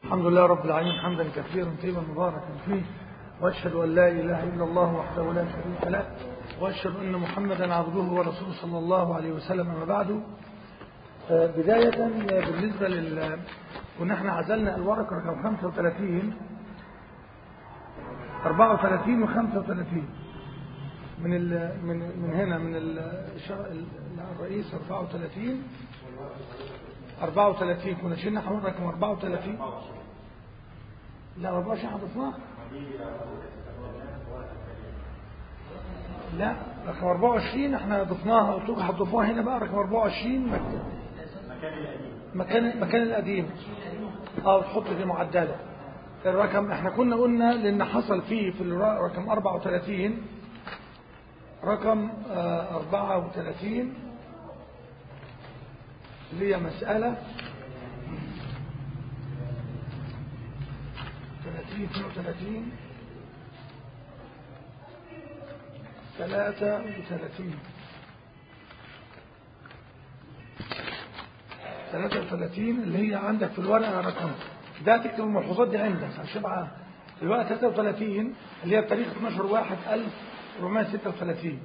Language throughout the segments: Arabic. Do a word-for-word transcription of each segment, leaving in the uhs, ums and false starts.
الحمد لله رب العالمين حمدا كثيرا طيبا مباركا فيه، واشهد ان لا اله الا الله وحده لا شريك له، واشهد ان محمدا عبده ورسوله صلى الله عليه وسلم. ما بعد، بدايه بالنسبه لل كنا احنا عزلنا الورقه رقم خمسة وثلاثين أربعة وثلاثين وخمسة وثلاثين من ال... من من هنا من الرئيس أربعة وثلاثين أربعة وثلاثين كنا شلنا حوالي رقم أربعة وثلاثين. لا أربعة وعشرين حفظناه. لا رقم أربعة وعشرين احنا ضفناها، قلت لكم هتضيفوها هنا بقى رقم أربعة وعشرين مكان مكان مكان القديم. اه تحط في معدله الرقم. احنا كنا قلنا لان حصل فيه في الرقم أربعة وثلاثين رقم أربعة وثلاثين اللي هي مسألة ثلاثين اثنين وثلاثين ثلاثة وثلاثين ثلاثة وثلاثين اللي هي عندك في الورقة رقم ده. تكتب الملحوظات دي عندك عشان تبقى الورقة ثلاثة وثلاثين اللي هي بتاريخ اثناشر واحد ألف وأربعمائة وستة وثلاثين.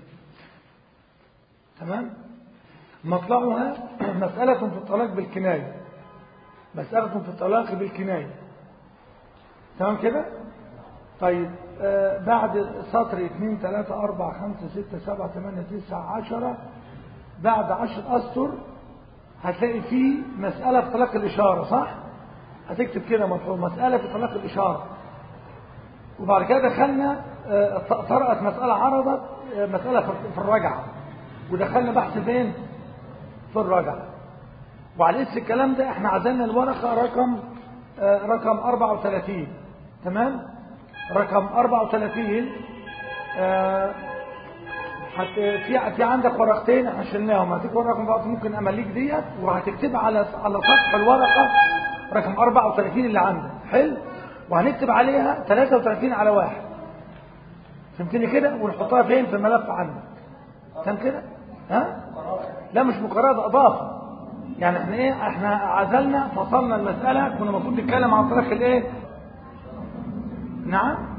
تمام. مطلعها مسألة في الطلاق بالكناية، مسألة في الطلاق بالكناية. تمام كده. طيب آه بعد سطر اثنين ثلاثة أربعة خمسة ستة سبعة ثمانية تسعة عشرة بعد عشر أسطر هتلاقي فيه مسألة في طلاق الإشارة، صح؟ هتكتب كده مطلوب مسألة في طلاق الإشارة. وبعد كده دخلنا آه طرقت مسألة عرضت آه مسألة في الرجعة، ودخلنا بحث فين؟ في الرجعة. وعلى اسم الكلام ده احنا عزلنا الورقة رقم آه رقم أربعة وثلاثين. تمام. رقم أربعة وثلاثين آه في في عندك ورقتين احنا شلناهم، هتكتب ورقه بقى ممكن امليك ديت وهتكتبها على على سطح الورقه رقم أربعة وثلاثين اللي عندك. حلو. وهنكتب عليها ثلاثة وثلاثين على واحد. فهمتني كده؟ ونحطها فين؟ في الملف عندك. تمام كده؟ ها؟ لا مش مقررة، ده اضافه. يعني احنا ايه؟ احنا عزلنا فصلنا المساله. كنا المفروض نتكلم عن طريق الايه؟ نعم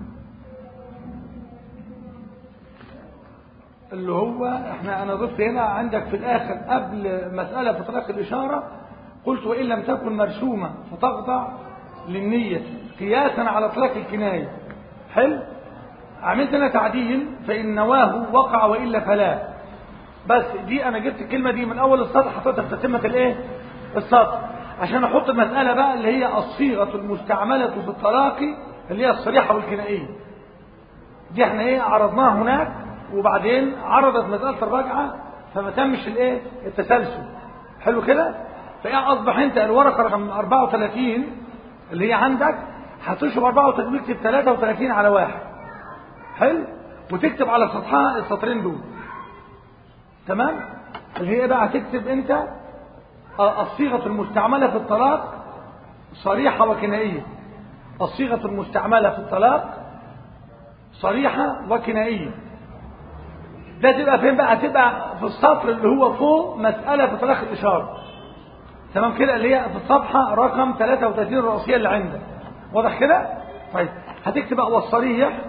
اللي هو احنا انا ضفت هنا عندك في الاخر قبل مسألة في طلاق الاشارة قلت وان لم تكن مرسومة فتخضع للنية قياسا على طلاق الكناية. حلو. عملت انا تعديل فان نواه وقع والا فلا. بس دي انا جبت الكلمة دي من اول السطر حطيتها في تتمة الايه السطر عشان احط المسألة بقى اللي هي الصيغة المستعملة في الطلاق اللي هي الصريحة والكنائية. دي احنا ايه عرضناها هناك، وبعدين عرضت مسألة الرجعة فما تمش الايه التسلسل. حلو كده. فايه اصبح انت الورقة رقم أربعة وثلاثين اللي هي عندك هتشرب أربعة وثلاثين تكتب ثلاثة وثلاثين على واحد. حلو. وتكتب على سطحها السطرين دول. تمام. اللي هي بقى هتكتب انت الصيغة المستعملة في الطلاق صريحة وكنائية. الصيغة المستعملة في الطلاق صريحة وكنائية. ده تبقى فين بقى؟ تبقى في السطر اللي هو فوق مسألة في طلاق الإشارة. تمام كده. اللي هي في الصفحة رقم ثلاثة وثلاثين الرئيسية اللي عندك. واضح كده؟ طيب هتكتب بقى والصريح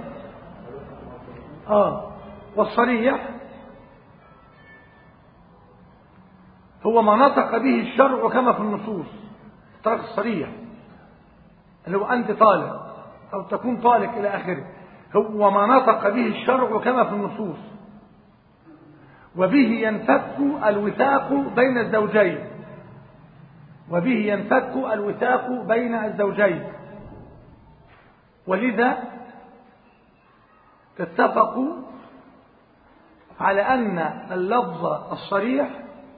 اه والصريح هو ما نطق به الشرع كما في النصوص. الطلاق الصريح اللي هو أنت طالق أو تكون طالق إلى آخره، هو ما نطق به الشرع كما في النصوص، وبه ينفك الوثاق بين الزوجين وبه ينفك الوثاق بين الزوجين. ولذا اتفقوا على أن اللفظ الصريح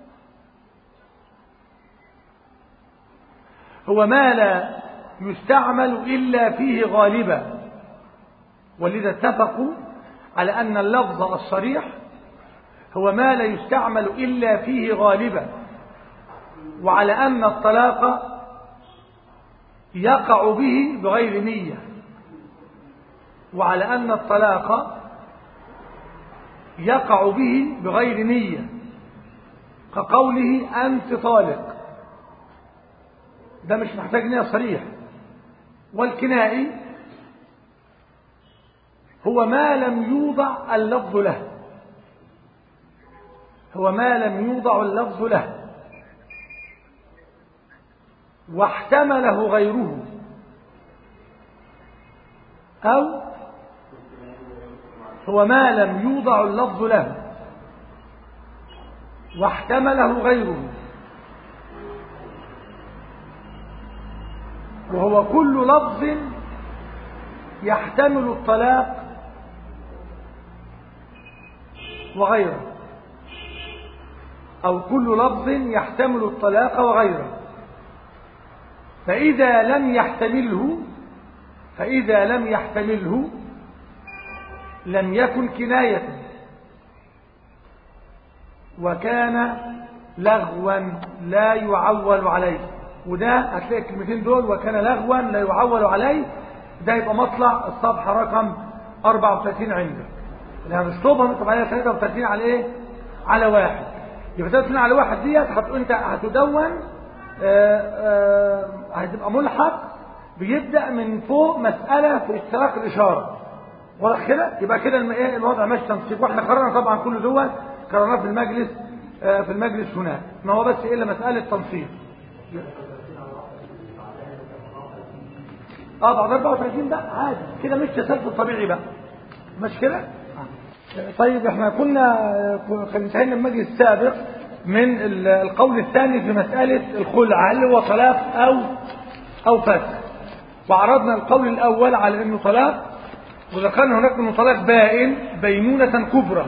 هو ما لا يستعمل إلا فيه غالبا. ولذا اتفقوا على أن اللفظ الصريح هو ما لا يستعمل إلا فيه غالبا، وعلى أن الطلاق يقع به بغير نية وعلى أن الطلاق يقع به بغير نية كقوله أنت طالق. ده مش محتاج نية صريح. والكنائي هو ما لم يوضع اللفظ له، هو ما لم يوضع اللفظ له واحتمله غيره، أو هو ما لم يوضع اللفظ له واحتمله غيره، وهو كل لفظ يحتمل الطلاق وغيره، أو كل لفظ يحتمل الطلاق وغيره. فإذا لم يحتمله فإذا لم يحتمله لم يكن كناية، وكان لغوا لا يعول عليه. وده هتلاقي الكلمتين دول وكان لغوا لا يعول عليه، ده يبقى مطلع الصفحة رقم أربعة وثلاثين عندك. اللي هنشطبها نكتب عليها ثلاثة وثلاثين على ايه؟ على واحد. يبقى ثلاثة وثلاثين على واحد ديت انت هتدون هتبقى ملحق بيبدأ من فوق مسألة في اشتراك الإشارة. واضح كده؟ يبقى كده ايه الوضع ماشي تنسيق. واحنا قررنا طبعا كل دول قررناه في المجلس في المجلس هناك، ما هو بس الا مسألة تنسيق. اه بعد أربعة وثلاثين ده عادي كده، مش تسلسل طبيعي بقى، مش كده؟ طيب احنا كنا انتهينا المجلس السابق من القول الثاني في مسألة الخلع، هل هو طلاق او او فسخ، وعرضنا القول الاول على انه طلاق، وذكرنا هناك انه طلاق بائن بينونة كبرى.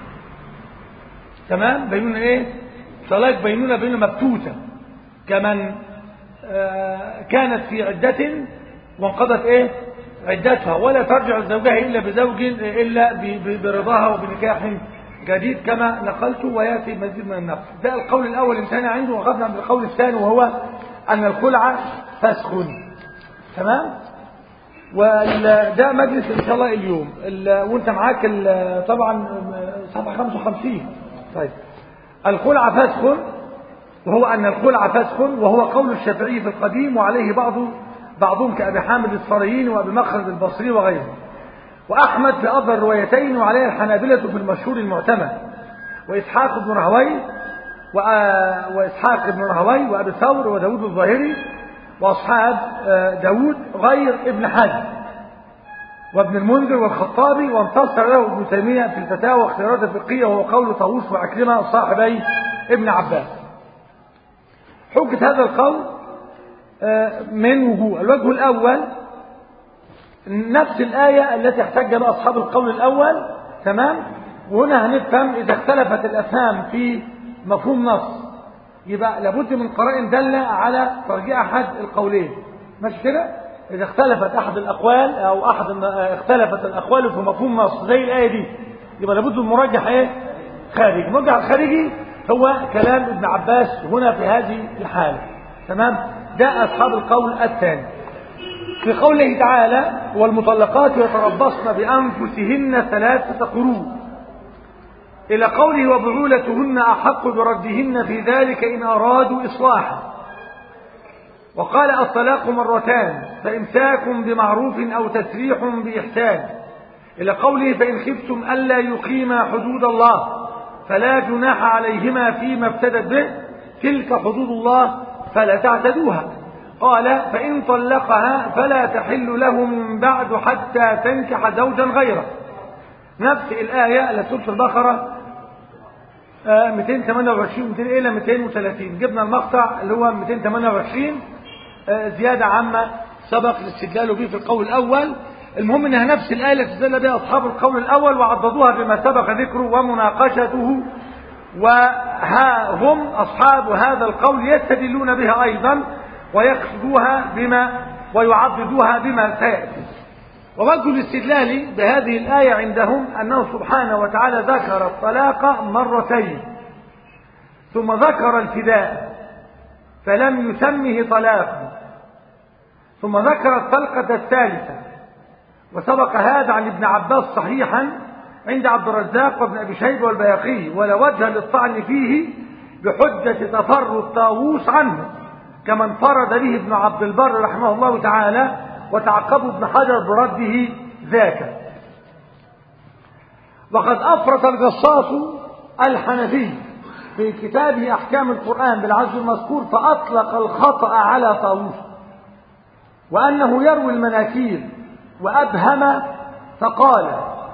تمام؟ بينونة ايه؟ طلاق بينونة بينونة مبتوتة، كمن آه كانت في عدة وانقضت ايه؟ عدتها، ولا ترجع زوجها الا بزوج الا برضاها وبنكاح جديد كما نقلت، وياتي مزيد من النقل. ده القول الاول انتهينا عنده، وخذنا من القول الثاني وهو ان الخلع فسخ. تمام؟ وده مجلس ان شاء الله اليوم، وانت معاك طبعا صفحه خمسة وخمسين. طيب الخلع فسخ، وهو ان الخلع فسخ، وهو قول الشافعي في القديم، وعليه بعض بعضهم كأبي حامد الصريين وأبي مخلد البصري وغيره، وأحمد في أفضل الروايتين، وعليه الحنابلة في المشهور المعتمد، وإسحاق بن رهوي وإسحاق بن رهوي وأبي ثور وداود الظاهري وأصحاب داود غير ابن حزم وابن المنذر والخطابي، وانتصر له ابن تيمية في الفتاوى واختيارات الفقهية، وهو قول طاووس وعكرمة صاحبي ابن عباس. حجة هذا القول من وجوه. الوجه الأول نفس الآية التي احتج بها أصحاب القول الأول. تمام؟ وهنا هنفهم إذا اختلفت الأفهام في مفهوم نص يبقى لابد من قرائن دالة على ترجيح أحد القولين، مش كده؟ إذا اختلفت أحد الأقوال أو أحد اختلفت الأقوال في مفهوم نص زي الآية دي يبقى لابد من مرجح إيه؟ خارجي. المرجح الخارجي هو كلام ابن عباس هنا في هذه الحالة. تمام؟ ده أصحاب القول الثاني. في قوله تعالى والمطلقات يتربصن بأنفسهن ثلاثة قروء، إلى قوله وبعولتهن أحق بردهن في ذلك إن أرادوا إصلاحا. وقال الطلاق مرتان، فإمساك بمعروف أو تسريح بإحسان، إلى قوله فإن خفتم ألا يقيما حدود الله فلا جناح عليهما فيما ابتدت به تلك حدود الله فلا تعتدوها. قال فإن طلقها فلا تحل له من بعد حتى تنكح زوجا غيره. نفس الآية اللي سورة البقرة مئتين وثمانية وعشرين مئتين إلى مئتين وثلاثين، جبنا المقطع اللي هو مئتين وثمانية وعشرين زيادة عما سبق الاستدلال به في القول الأول. المهم انها نفس الآية اللي استدل بها أصحاب القول الأول وعضدوها بما سبق ذكره ومناقشته، وها هم أصحاب هذا القول يستدلون بها أيضا ويقصدوها بما ويعضدوها بما سيأتي. ووجه الاستدلال بهذه الآية عندهم أنه سبحانه وتعالى ذكر الطلاق مرتين ثم ذكر الفداء فلم يسمه طلاقا، ثم ذكر الطلقة الثالثة، وسبق هذا عن ابن عباس صحيحا عند عبد الرزاق وابن أبي شيبة والبيهقي، ولا وجه للطعن فيه بحجة تفرد طاووس عنه كما انفرد به ابن عبد البر رحمه الله تعالى وتعقبوا ابن حجر برده ذاك. وقد أفرط الجصاص الحنفي في كتابه أحكام القرآن بالعزو المذكور فأطلق الخطأ على طاووس وأنه يروي المناكير وأبهم فقال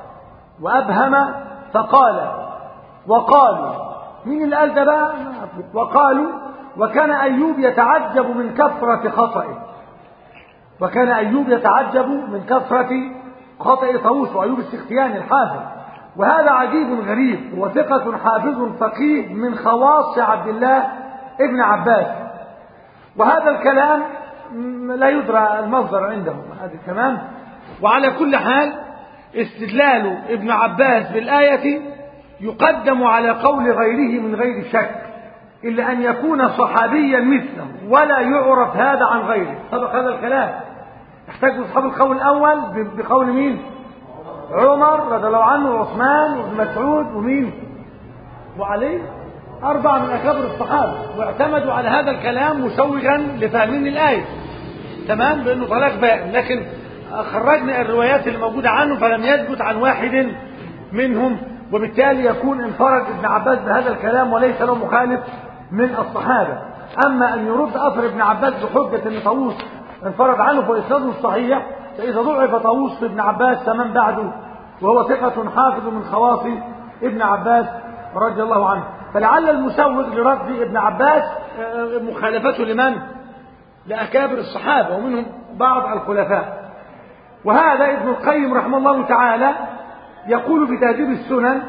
وأبهم فقال وقالوا مين اللي قال ده بقى؟ وقالوا وكان أيوب يتعجب من كثرة خطئه وكان أيوب يتعجب من كثرة خطئ طاووس وأيوب السختياني الحافظ. وهذا عجيب غريب هو ثقة حافظ فقيه من خواص عبد الله ابن عباس. وهذا الكلام لا يدرى المصدر عندهم هذا الكلام. وعلى كل حال استدلال ابن عباس بالآية يقدم على قول غيره من غير شك إلا أن يكون صحابيا مثله ولا يعرف هذا عن غيره. سبق هذا الكلام. يحتاج أصحاب القول الأول بقول مين؟ عمر رضي الله عنه وعثمان وابن مسعود ومين؟ وعلي. أربعة من أكابر الصحابة واعتمدوا على هذا الكلام مشوغا لفهمين الآية تمام بأنه طلاق بائن. لكن خرجنا الروايات الموجودة عنه فلم يثبت عن واحد منهم وبالتالي يكون انفرد ابن عباس بهذا الكلام وليس له مخالف من الصحابة. أما أن يرد أثر ابن عباس بحجة أن طاووس انفرد عنه فإسناده صحيح فإذا ضعف طاووس في ابن عباس فمن بعده وهو ثقة حافظ من خواص ابن عباس رضي الله عنه. فلعل المسوغ لرد ابن عباس مخالفته لمن؟ لأكابر الصحابة ومنهم بعض الخلفاء. وهذا ابن القيم رحمه الله تعالى يقول في تهذيب السنن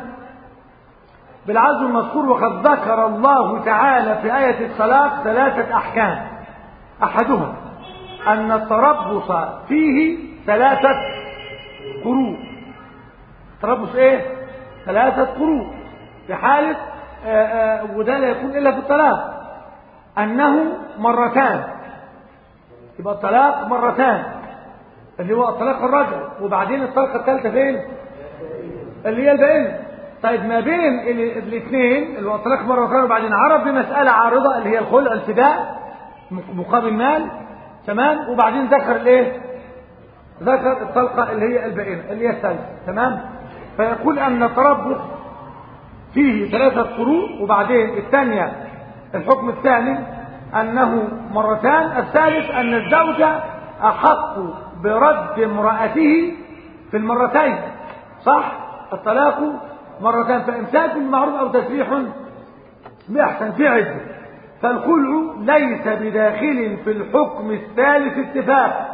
بالعزو المذكور وقد ذكر الله تعالى في آية الطلاق ثلاثة أحكام أحدها أن التربص فيه ثلاثة قروء. تربص إيه؟ ثلاثة قروء في حالة آآ آآ وده لا يكون إلا في الطلاق أنه مرتان يبقى الطلاق مرتان اللي هو الطلاق الرجعي وبعدين الطلقة الثالثة فين؟ اللي هي البائنة. طيب ما بين الاثنين اللي هو الطلاق مرتان وبعدين عرض بمسألة عارضة اللي هي الخلع الفداء مقابل مال تمام وبعدين ذكر الايه؟ ذكر الطلقة اللي هي البائنة اللي هي الثالثة تمام. فيقول أن التربص فيه ثلاثة قروء وبعدين الثانية الحكم الثاني أنه مرتان. الثالث أن الزوجة أحق برد امرأته في المرتين صح؟ الطلاق مرتان فإمساك بمعروف أو تسريح بإحسان في عدة. فالخلع ليس بداخل في الحكم الثالث اتفاقا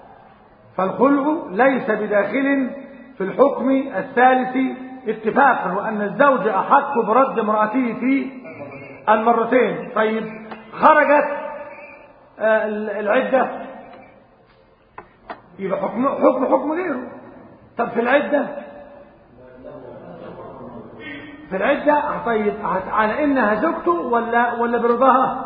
فالخلع ليس بداخل في الحكم الثالث اتفاقا وأن الزوج أحق برد امرأته في المرتين. طيب خرجت العدة يبقى حكم حكم حكم غيره. طب في العدة في العدة طيب على إنها زوجته ولا ولا برضاها؟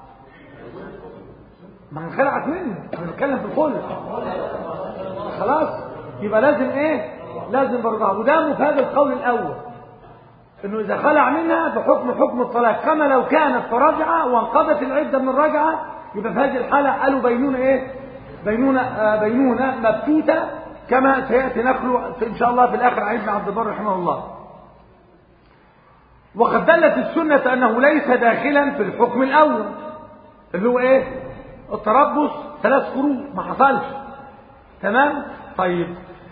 ما انخلعت منه بنتكلم في الخلع خلاص يبقى لازم ايه؟ لازم برضاها. وده مفاد القول الأول انه اذا خلع منها بحكم حكم الطلاق كما لو كانت فرجعة وانقضت العدة من الرجعة يبقى في هذه الحالة قالوا بينونة ايه؟ بينونة آه بينونة مبتوتة كما سيأتي نقله ان شاء الله في الاخر عن ابن عبد البر رحمه الله. وقد دلت السنة انه ليس داخلا في الحكم الاول اللي هو ايه؟ التربص ثلاث قروء ما حصلش تمام. طيب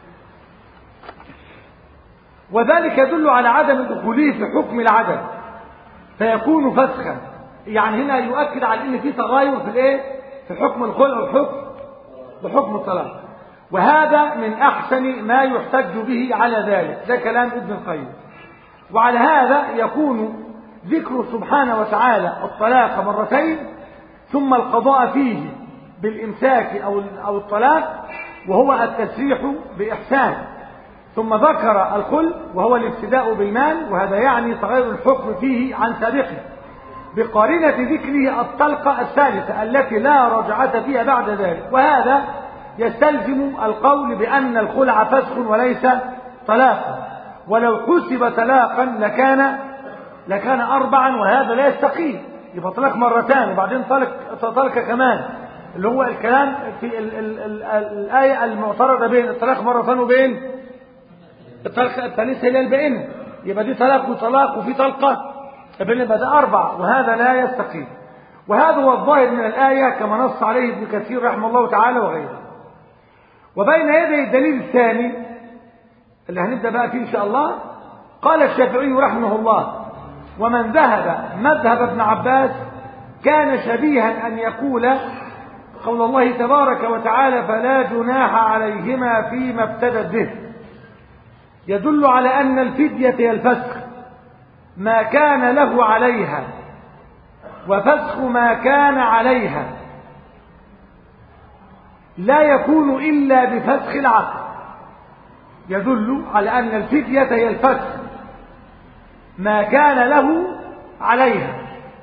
وذلك يدل على عدم دخوله في حكم العدد فيكون فسخا. يعني هنا يؤكد على ان في تغاير في الايه؟ في حكم الخلع والحكم بحكم الطلاق. وهذا من احسن ما يحتج به على ذلك. ده كلام ابن القيم. وعلى هذا يكون ذكر سبحانه وتعالى الطلاق مرتين ثم القضاء فيه بالامساك او او الطلاق وهو التسريح باحسان ثم ذكر الخلع وهو الابتداء بالمال وهذا يعني تغير الحكم فيه عن سابقه بقارنة ذكره الطلقة الثالثة التي لا رجعة فيها بعد ذلك. وهذا يستلزم القول بأن الخلع فسخ وليس طلاقا ولو حسب طلاقا لكان لكان أربعا وهذا لا يستقيم. يبقى طلاق مرتان وبعدين طلق طلق كمان اللي هو الكلام في ال ال ال الآية المعترضة بين الطلاق مرتين وبين الطلقة الثالثة اللي هي البائنة. يبقى دي طلاق وطلاق وفي طلقة، يبقى ده أربع، وهذا لا يستقيم. وهذا هو الظاهر من الآية كما نص عليه ابن كثير رحمه الله تعالى وغيره. وبين يدي الدليل الثاني اللي هنبدأ بقى فيه إن شاء الله، قال الشافعي رحمه الله: ومن ذهب مذهب ابن عباس كان شبيها أن يقول قول الله تبارك وتعالى: فلا جناح عليهما فيما ابتدت به، يدل على أن الفدية هي الفسخ ما كان له عليها، وفسخ ما كان عليها لا يكون إلا بفسخ العقد. يدل على أن الفدية هي الفسخ ما كان له عليها.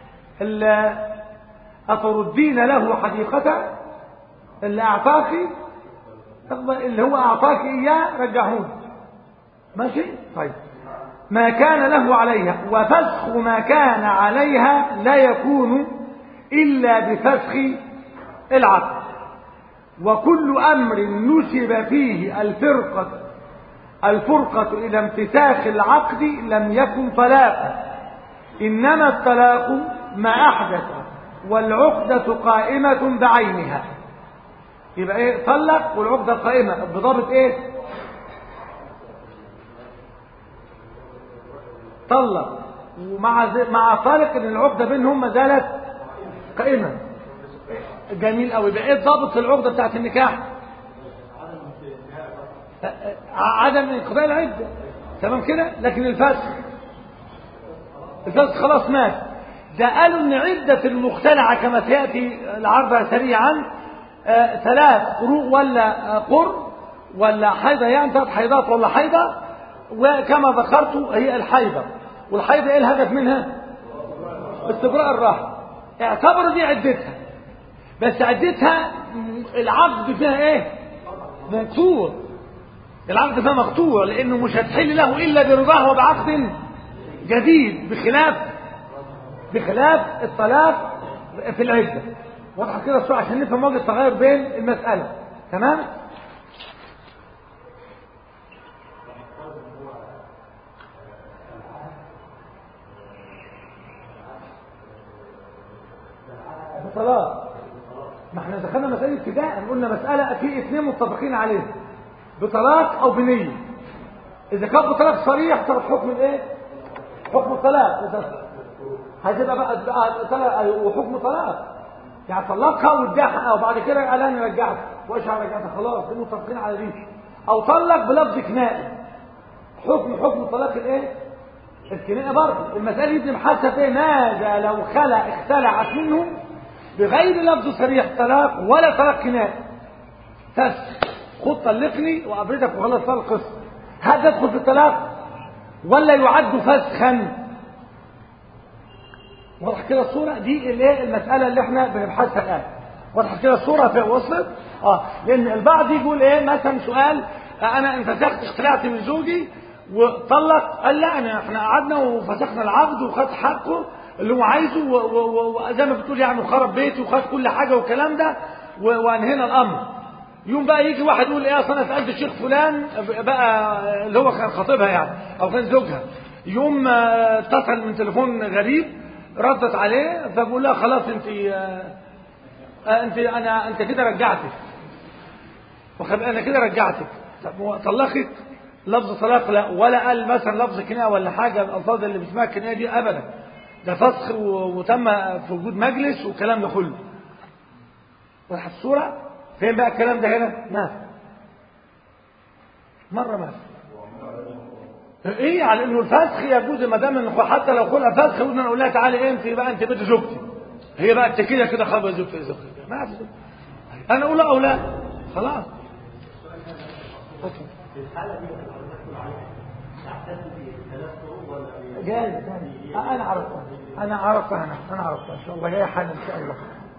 أتردين له حديقته اللي أعطاك، اللي هو أعطاك إياه رجعهون، ماشي؟ طيب، ما كان له عليها، وفسخ ما كان عليها لا يكون إلا بفسخ العقد. وكل أمر نسب فيه الفرقة الفرقة إلى امتساخ العقد لم يكن طلاقا، إنما الطلاق ما أحدث والعقدة قائمة بعينها. يبقى إيه؟ طلق والعقدة قائمة بضابط إيه؟ طلق ومع مع طالق ان العقده بينهم ما زالت قائمه. جميل قوي. يبقى ايه ضابط العقده بتاعت النكاح؟ عدم انقضاء العده، تمام كده. لكن الفسخ الفسخ خلاص مات. ده قالوا ان عده المختلعه كما سياتي العرض سريعا آه ثلاث قروء ولا قر ولا حيضه، يعني ثلاث حيضات ولا حيضه. وكما ذكرت هي الحيضه، والحيضه ايه الهدف منها؟ استبراء الرحم. اعتبروا دي عدتها، بس عدتها العقد فيها ايه؟ مقطوع. العقد فيها مقطوع، لانه مش هتحل له الا برضاه وبعقد جديد، بخلاف بخلاف الطلاق في العده. واضحه كده الصوره عشان نفهم وجه التغير بين المساله. تمام؟ بطلاق. ما احنا دخلنا مسألة ابتداء، قلنا مسألة في اثنين متفقين عليها، بطلاق او بنية. اذا كان بطلاق صريح تاخد حكم الايه؟ حكم الطلاق. اذا هتبقى بقى طلاق وحكم طلاق، يعني طلقها واداها، او بعد كده قال انا رجعت وايش رجعتها، خلاص دول متفقين على دي. او طلق بلفظ كنائي، حكم حكم الطلاق الايه؟ الكنائي برضه. المسألة دي محاسة ايه؟ ماذا لو خلع اختلعت منه بغير لفظ صريح طلاق ولا طلاق كنائي، بس خد طلقني وابردك وخلص بقى القصه. هذا يدخل في الطلاق ولا يعد فسخا؟ واضح كده الصوره دي الايه؟ المساله اللي احنا بنبحثها الان. واضح كده الصوره في وصلت؟ اه لان البعض يقول ايه مثلا سؤال: انا انفسخت اختلعت من زوجي وطلق، قال لا انا احنا قعدنا وفسخنا العقد وخد حقه اللي هو عايزه وزي ما بتقول يعني وخرب بيته وخد كل حاجه والكلام ده وانهينا الامر. يوم بقى يجي واحد يقول ايه اصل انا سالت الشيخ فلان بقى اللي هو كان خطيبها يعني او كان زوجها، يوم اتصل من تليفون غريب ردت عليه فبقول لها خلاص انت انت انا انت كده رجعتك، انا كده رجعتك. طب طلقك لفظ طلاق لا، ولا قال مثلا لفظ كنايه ولا حاجه الالفاظ اللي باسمها الكنايه دي ابدا. ده فسخ وتم في وجود مجلس والكلام ده كله. واضح الصوره؟ فين بقى الكلام ده هنا؟ ما مره ما ايه على انه الفسخ يجوز ما دام حتى لو قلنا فسخ قلنا نقول لها تعالي انت بقى انت بنت زوجتي، هي بقى انت كده كده خلاص زوجتي زوجتي ما في زوجتي. انا اقول او لا خلاص. في الحاله دي جاي انا عرفتها انا عرفتها انا انا عرفتها ان شاء الله جايه حالا ان شاء الله.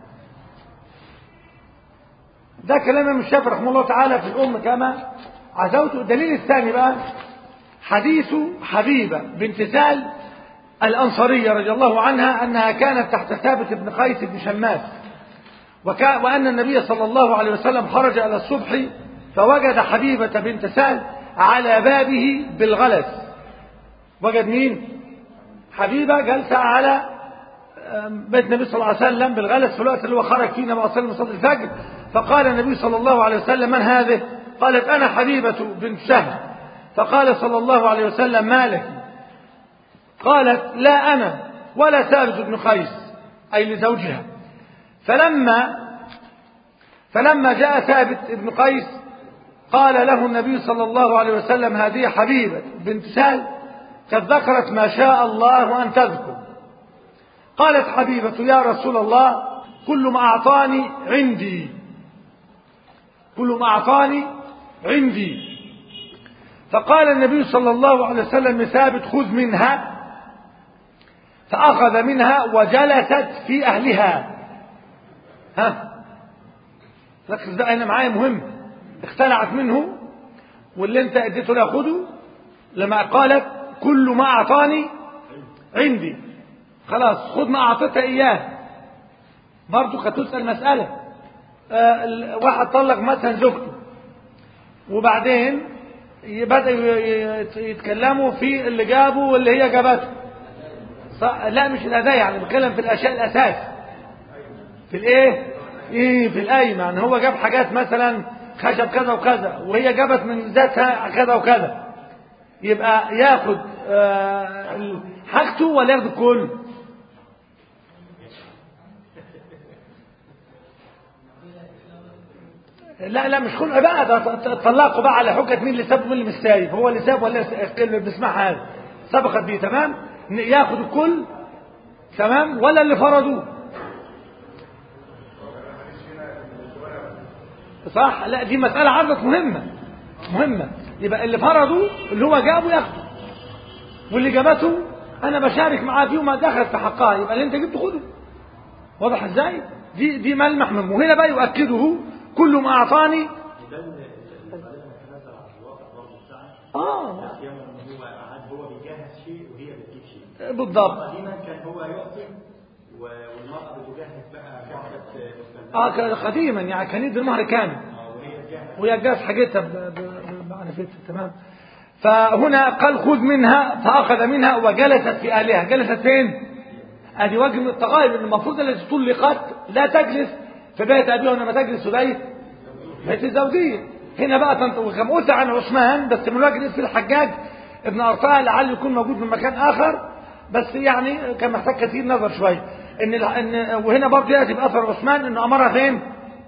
ده كلام الامام الشافعي رحمه الله تعالى في الام كما عزوته. الدليل الثاني بقى حديث حبيبه بنت سال الانصاريه رضي الله عنها انها كانت تحت ثابت بن قيس بن شماس، وأن النبي صلى الله عليه وسلم خرج إلى الصبح فوجد حبيبة بنت سهل على بابه بالغلس. وجد مين؟ حبيبة جلسة على بيت النبي صلى الله عليه وسلم بالغلس في الوقت اللي هو خرج فيه النبي صلى الله عليه وسلم الفجر. فقال النبي صلى الله عليه وسلم: من هذه؟ قالت: أنا حبيبة بنت سهل. فقال صلى الله عليه وسلم: ما لك؟ قالت: لا أنا ولا ثابت بن قيس، أي لزوجها. فلما فلما جاء ثابت بن قيس قال له النبي صلى الله عليه وسلم: هذه حبيبة بنت سهل قد ذكرت ما شاء الله أن تذكر. قالت حبيبة: يا رسول الله، كل ما أعطاني عندي، كل ما أعطاني عندي. فقال النبي صلى الله عليه وسلم لثابت: خذ منها. فأخذ منها وجلست في أهلها. ها ركز بقى هنا معايا، مهم. اختلعت منه واللي انت اديته له خده. لما قالت: كل ما أعطاني عندي، خلاص خذ ما أعطيتها إياه. برضو قد تسأل مسألة، آه واحد طلق مثلا زوجته وبعدين بدأوا يتكلموا في اللي جابه واللي هي جابته. لا مش الأداء، يعني بتكلم في الأشياء الأساس، في الإيه؟ إيه في القايمة. يعني هو جاب حاجات مثلا خشب كذا وكذا وهي جابت من ذاتها كذا وكذا، يبقى ياخد آه حاجته ولا ياخد الكل؟ لا لا مش خلق بقى، ده طلقوا بقى على حجة مين اللي ساب ومين اللي مش سايب. هو اللي ساب ولا اللي بنسمعها هذا سبقت دي، تمام؟ ياخد الكل، تمام، ولا اللي فرضوه؟ صح؟ لا دي مسألة عرضت مهمة مهمة. يبقى اللي فرضوه اللي هو جابه ياخده، واللي جابته انا بشارك معاه فيه وما دخل في حقها، يبقى اللي انت جبته خده. واضح ازاي؟ دي دي ملمح مهم. وهنا بقى يؤكده: كل ما اعطاني. اه هو هو بيجهز شيء وهي بتجيب شيء بالضبط. قديما كان هو يعطي والمرأة بتجهز بقى اه بعض قديما يعني كان يدي المهر كامل وهي تجهز حاجتها بمعرفتها، تمام. فهنا قال: خذ منها. فأخذ منها وجلست في أهلها. جلست فين؟ ادي وجه من التغاير، ان المفروض التي طلقت لا تجلس في بيت ابيها وانما تجلس في بيت بيت الزوجيه. هنا بقى تنت... وكما قلت عن عثمان، بس من وجه اسم الحجاج ابن ارطاء لعله يكون موجود من مكان اخر، بس يعني كان محتاج كثير نظر شويه. ان ان وهنا برضه ياتي باثر عثمان انه امرها فين؟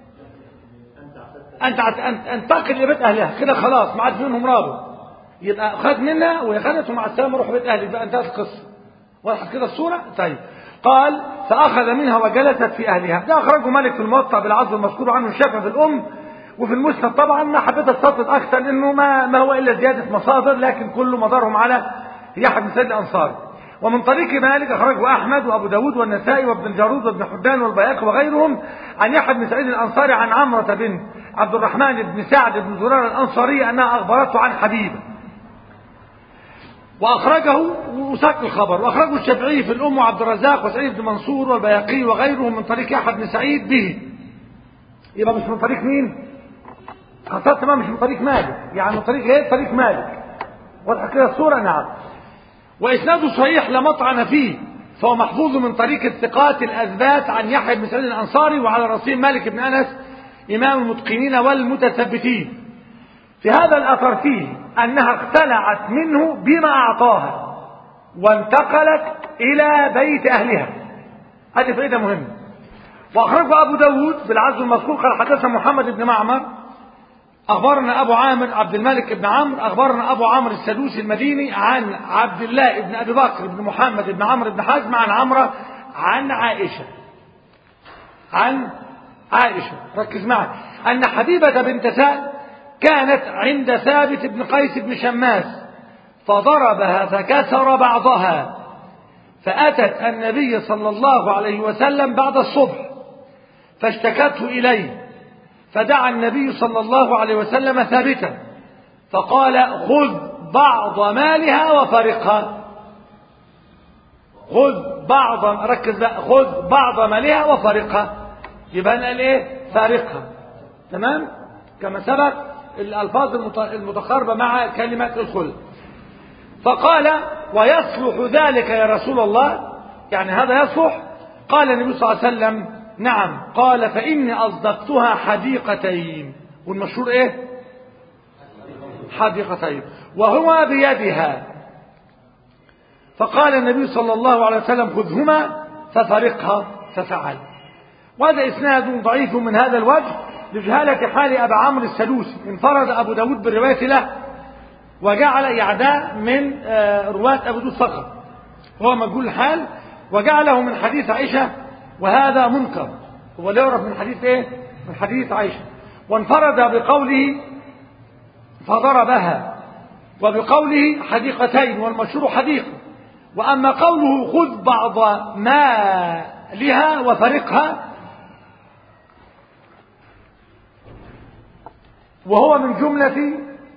انت انتقل لبيت اهلها كده، خلاص ما عاد منهم رابط. يبقى خد منها وهي خدته مع السلامه، روح بيت اهلك بقى، انتهت القصه. واضح كده الصوره؟ طيب. قال: فأخذ منها وجلست في أهلها. ده أخرجه مالك في الموطأ بالعزو المذكور عنه الشافعي في الأم وفي المسند. طبعا ما حبيت استطرد أكثر لأنه ما, ما هو إلا زيادة مصادر، لكن كل مدارهم على يحيى بن سعيد الأنصاري. ومن طريق مالك أخرجه أحمد وأبو داود والنسائي وابن الجارود وابن حبان والبياقي وغيرهم عن يحيى بن سعيد الأنصاري عن عمرة بن عبد الرحمن بن سعد بن زرار الأنصاري أنها أخبرته عن حبيبة، وأخرجه وساق الخبر. وأخرجه الشافعي في الأم وعبد الرزاق وسعيد بن منصور والبياقي وغيرهم من طريق يحيى بن سعيد به. يبقى مش من طريق مين؟ خاصة ما مش من طريق مالك، يعني من طريق ايه؟ طريق مالك. واضحة كده الصورة؟ نعم. وإسناده صحيح لا مطعن فيه، فهو محفوظ من طريق الثقات الأثبات عن يحيى بن سعيد الأنصاري وعلى رأسه مالك بن أنس إمام المتقنين والمتثبتين. في هذا الأثر فيه أنها اختلعت منه بما أعطاها وانتقلت إلى بيت أهلها. هذه فائدة مهمة. وأخرجه أبو داود بالعزو المذكور قال: حدثنا محمد بن معمر أخبرنا أبو عامر عبد الملك بن عمرو أخبرنا أبو عمرو السدوسي المديني عن عبد الله بن أبي بكر بن محمد بن عمرو بن حزم عن عمرة عن عائشة عن عائشة ركز معي أن حبيبة بنت سهل كانت عند ثابت بن قيس بن شماس فضربها فكسر بعضها، فأتت النبي صلى الله عليه وسلم بعد الصبح فاشتكته إليه، فدعا النبي صلى الله عليه وسلم ثابتا فقال: خذ بعض مالها وفرقها. خذ بعض ركز بقى، خذ بعض مالها وفرقها. يبقى قال ايه فارقها. تمام كما سبق الالفاظ المتقاربه مع كلمه الخلق. فقال ويصلح ذلك يا رسول الله، يعني هذا يصلح؟ قال النبي صلى الله عليه وسلم نعم. قال فاني اصدقتها حديقتين، والمشهور ايه حديقتين وهما بيدها. فقال النبي صلى الله عليه وسلم خذهما ففرقها، ففعل. وهذا إسناد ضعيف من هذا الوجه لجهالة حال أبي عمرو السدوسي. انفرد أبو داود بالرواية له وجعل إعداء من رواة أبو داود فقط، هو مجهول الحال، وجعله من حديث عائشة، وهذا منكر. هو لا يعرف من حديث إيه؟ من حديث عائشة. وانفرد بقوله فضربها، وبقوله حديقتين، والمشهور حديقة. وأما قوله خذ بعض ما لها وفرقها، وهو من جملة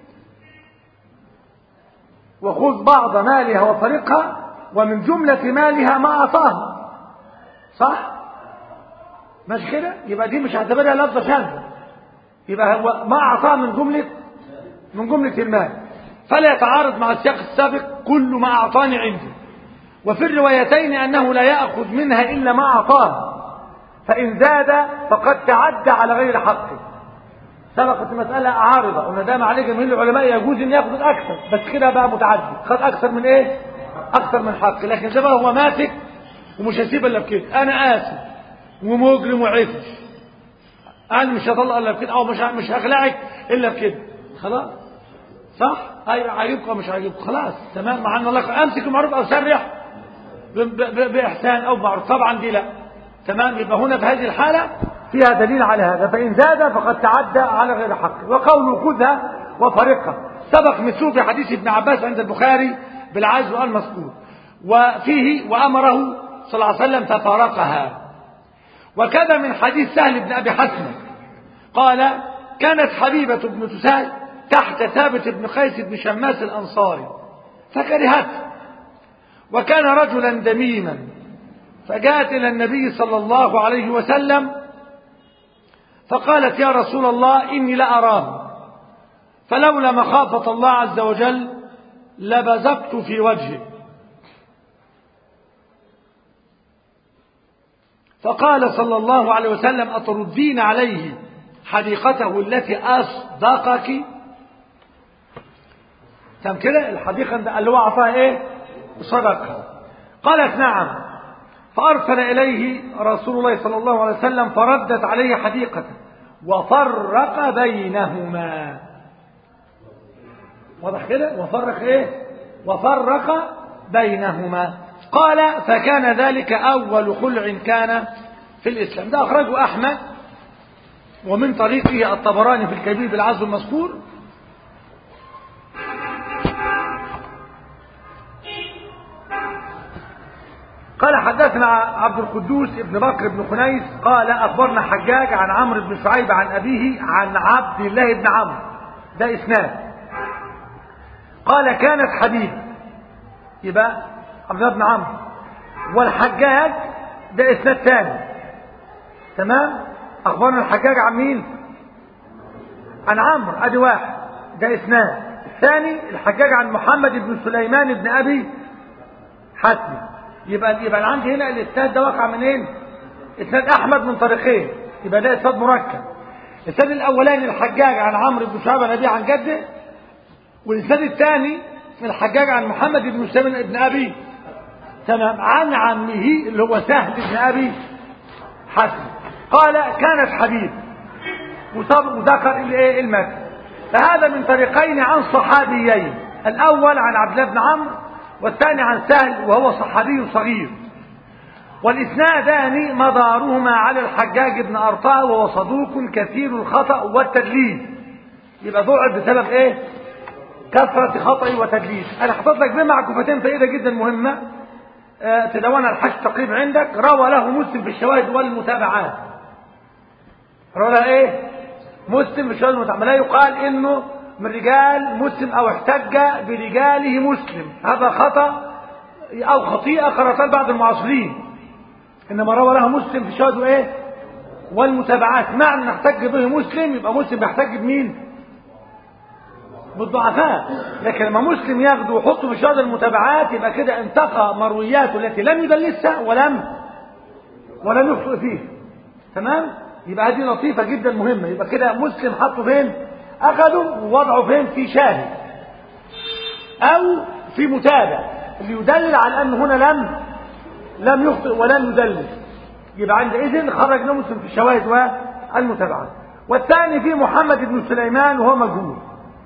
وخذ بعض مالها وفرقها، ومن جملة مالها ما أعطاها، صح؟ مش كده؟ يبقى دي مش هعتبرها لفظة شاذة، يبقى هو ما أعطاها من جملة من جملة المال، فلا يتعارض مع السياق السابق كل ما أعطاني عندي. وفي الروايتين أنه لا يأخذ منها إلا ما أعطاه، فإن زاد فقد تعدى على غير حقه. سبقت المسألة عارضة وندام عليه جميع العلماء يجوز أن يأخذ أكثر، بس كده بقى متعدي، خد أكثر من إيه؟ أكثر من حقه. لكن ده بقى هو ماسك ومش هسيب إلا بكده، أنا آسف ومجرم وعفش، أنا مش هطلق إلا بكده، أو مش مش هخلعك إلا بكده، خلاص؟ صح؟ أيوة عيبك مش عيبك، خلاص تمام. مع أن الله أمسك المعروف أو سرح بإحسان أو معروف، طبعا دي لا. تمام. يبقى هنا في هذه الحالة فيها دليل على هذا، فإن زاد فقد تعدى على غير حقه. وقوله خذها وفرقها سبق مثله في حديث ابن عباس عند البخاري بالعجز المذكور، وفيه وأمره صلى الله عليه وسلم ففارقها. وكذا من حديث سهل بن أبي حسن قال كانت حبيبة بن تسال تحت ثابت بن قيس بن شماس الأنصاري فكرهته، وكان رجلا دميما، فجاءت إلى النبي صلى الله عليه وسلم فقالت يا رسول الله إني لأراه، فلولا مخافة الله عز وجل لبزقت في وجهه. فقال صلى الله عليه وسلم أتردين عليه حديقته التي أصدقك؟ تم كده الحديقة اللي هو أعطاها إيه؟ صدقها. قالت نعم. فأرسل إليه رسول الله صلى الله عليه وسلم فردت عليه حديقته وفرق بينهما. واضح كده؟ وفرق إيه؟ وفرق بينهما. قال فكان ذلك أول خلع كان في الإسلام. ده أخرجه أحمد ومن طريقه الطبراني في الكبير بالعزو المذكور. قال حدثنا عبد القدوس ابن بكر بن خنيس قال أخبرنا حجاج عن عمرو بن شعيب عن أبيه عن عبد الله بن عمرو، ده إسناد. قال كانت حبيب، يبقى عبد الله بن عمرو، والحجاج ده إسناد ثاني. تمام. أخبرنا الحجاج عن مين؟ عن عمرو، أدي واحد، ده إسناد. الثاني الحجاج عن محمد بن سليمان بن أبي حاتم. يبقى يبقى عندي هنا الاسناد ده وقع منين؟ اسناد احمد من طريقين، يبقى ده اسناد مركب. الاسناد الاولاني الحجاج عن عمرو بن شعيب عن ابي عن جده، والاسناد الثاني الحجاج عن محمد بن سليمان بن ابي تمام عن عمه اللي هو سهل بن ابي حسن. قال كانت حبيب، وذكر الايه المتن. فهذا من طريقين عن صحابيين، الاول عن عبد الله بن عمرو والثاني عن سهل وهو صحابي صغير. والإسنادان مدارهما على الحجاج بن أرطاء وهو صدوق كثير الخطأ والتدليس. يبقى ضعف بسبب ايه؟ كثرة خطأ وتدليس. انا حطيت لك بين معكوفتين فائدة جدا مهمة آه تدونها الحج تقريب عندك. روى له مسلم في الشواهد والمتابعات. روى له ايه؟ مسلم في الشواهد والمتابعات. لا يقال انه من رجال مسلم او احتج برجاله مسلم، هذا خطأ او خطيئة قرأتها بعض المعاصرين. انما روى له مسلم في الشواهد وايه والمتابعات معنى نحتج به مسلم، يبقى مسلم بيحتج بمين؟ بالضعفاء. لكن لما مسلم ياخده ويحطه في شهادة المتابعات يبقى كده انتقى مروياته التي لم يدلسها ولم ولم يخطئ فيه. تمام؟ يبقى هذه لطيفة جدا مهمة. يبقى كده مسلم حطه فين؟ أخده ووضعه فين؟ في شاهد أو في متابع اللي يدلل على أنه هنا لم لم يخطئ ولم يدلس. يبقى عندئذ خرجنا مسلم في الشواهد والمتابعات. والثاني في محمد بن سليمان وهو مجهول.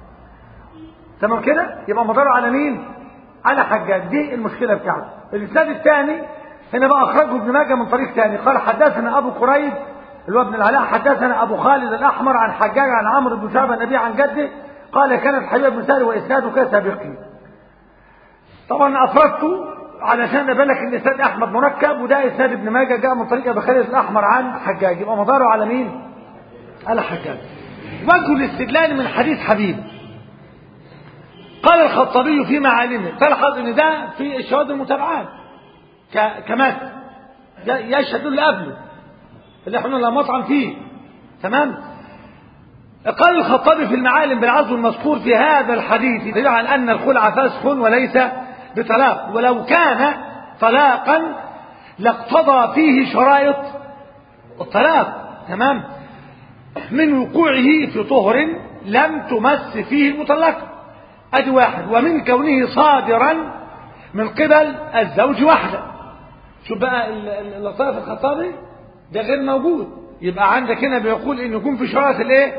تمام كده؟ يبقى مداره على مين؟ على حجاج. دي المشكلة بتاعته. الإسناد الثاني هنا بقى أخرجه ابن ماجه من طريق ثاني، قال حدثنا أبو قريب اللي هو ابن العلاء حدثنا أبو خالد الأحمر عن حجاج عن عمرو بن شعبة النبي عن جده قال كانت حبيب بن سالم وإسناده كسابقي. طبعا أفردته علشان أبلك إن إسناد أحمد مركب، وده إسناد ابن ماجه جاء من طريق أبو خالد الأحمر عن حجاج، يبقى مداره على مين؟ على حجاج. وجه الاستدلال من حديث حبيب. قال الخطابي في معالمه، تلحظ ان ده في الشواهد المتابعات كمثل يشهد اللي قبله اللي احنا لا مطعم فيه. تمام؟ قال الخطابي في المعالم بالعزو المذكور في هذا الحديث يدل على ان الخلع فسخ وليس بطلاق، ولو كان طلاقا لاقتضى فيه شرائط الطلاق. تمام؟ من وقوعه في طهر لم تمس فيه المطلقه، ادي واحد، ومن كونه صادرا من قبل الزوج وحده. شوف بقى اللطائف الخطابي ده غير موجود. يبقى عندك هنا بيقول ان يكون في شرائط الايه؟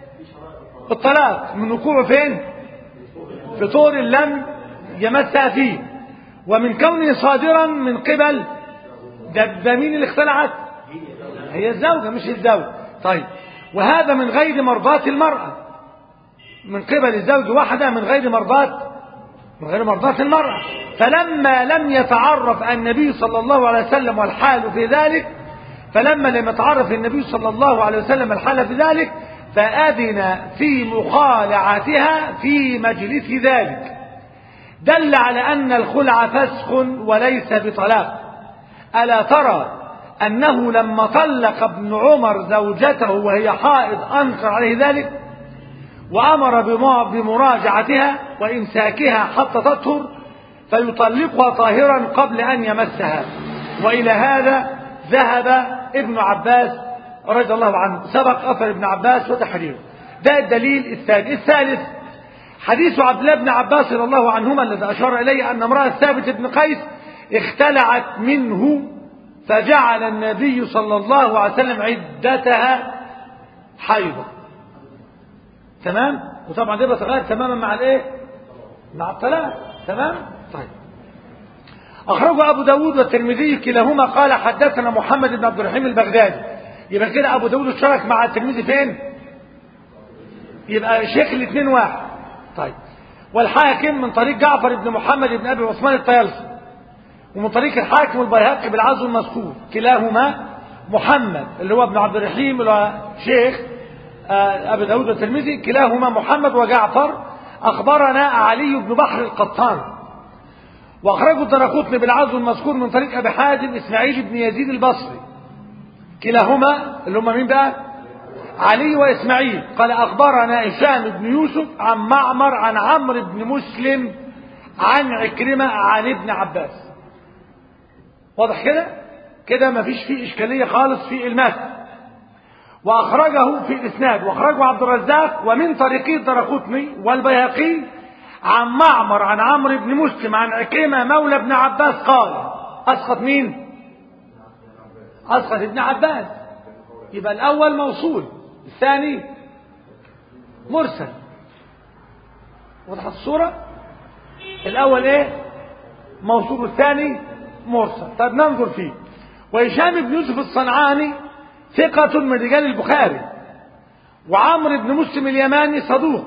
الطلاق من وقوعه فين؟ في طهر لم يمسها فيه، ومن كونه صادرا من قبل ده, ده مين اللي اختلعت؟ هي الزوجه مش الزوج. طيب، وهذا من غير مرضاة المرأة، من قبل الزوج وحده من غير مرضاة من غير مرضاة المرأة. فلما لم يتعرف النبي صلى الله عليه وسلم والحال في ذلك فلما لم يتعرف النبي صلى الله عليه وسلم الحال في ذلك فأذن في مخالعتها في مجلس ذلك، دل على أن الخلع فسخ وليس بطلاق. ألا ترى أنه لما طلق ابن عمر زوجته وهي حائض أنكر عليه ذلك وأمر بمراجعتها وإمساكها حتى تطهر فيطلقها طاهرا قبل أن يمسها. وإلى هذا ذهب ابن عباس رضي الله عنه، سبق أثر ابن عباس وتحريره. ده الدليل الثاني. الثالث حديث عبد الله بن عباس رضي الله عنهما الذي أشار إليه أن امرأة ثابت بن قيس اختلعت منه فجعل النبي صلى الله عليه وسلم عدتها حيضة. تمام؟ وطبعا ده بتغير تماما مع الايه؟ مع الطلاق. تمام؟ طيب. اخرجه ابو داود والترمذي كلاهما قال حدثنا محمد بن عبد الرحيم البغدادي. يبقى كده ابو داود اشترك مع الترمذي فين؟ يبقى شيخ الاثنين واحد. طيب. والحاكم من طريق جعفر بن محمد بن ابي عثمان الطيالسي، ومن طريق الحاكم البيهقي بالعزو المذكور، كلاهما محمد اللي هو ابن عبد الرحيم اللي هو شيخ أبي داود والترمذي، كلاهما محمد وجعفر أخبرنا علي بن بحر القطان. وأخرجوا الدرقطني بالعزو المذكور من طريق أبي حازم إسماعيل بن يزيد البصري، كلاهما اللي هم مين بقى؟ علي وإسماعيل. قال أخبرنا هشام بن يوسف عن معمر عن عمرو بن مسلم عن عكرمة عن ابن عباس. واضح كده؟ كده مفيش فيه إشكالية خالص في المتن. وأخرجه في الإسناد، وأخرجه عبد الرزاق ومن طريقه الدرقطني والبيهقي عن معمر عن عمرو بن مسلم عن عكرمة مولى ابن عباس قال. أسقط مين؟ أسقط ابن عباس. يبقى الأول موصول، الثاني مرسل. وضحت الصورة؟ الأول إيه؟ موصول، الثاني مرسل. طيب ننظر فيه. وهشام بن يوسف الصنعاني ثقة من رجال البخاري، وعمرو بن مسلم اليماني صدوق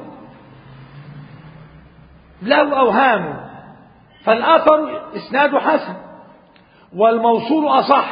له أوهام، فالأثر إسناده حسن والموصول أصح.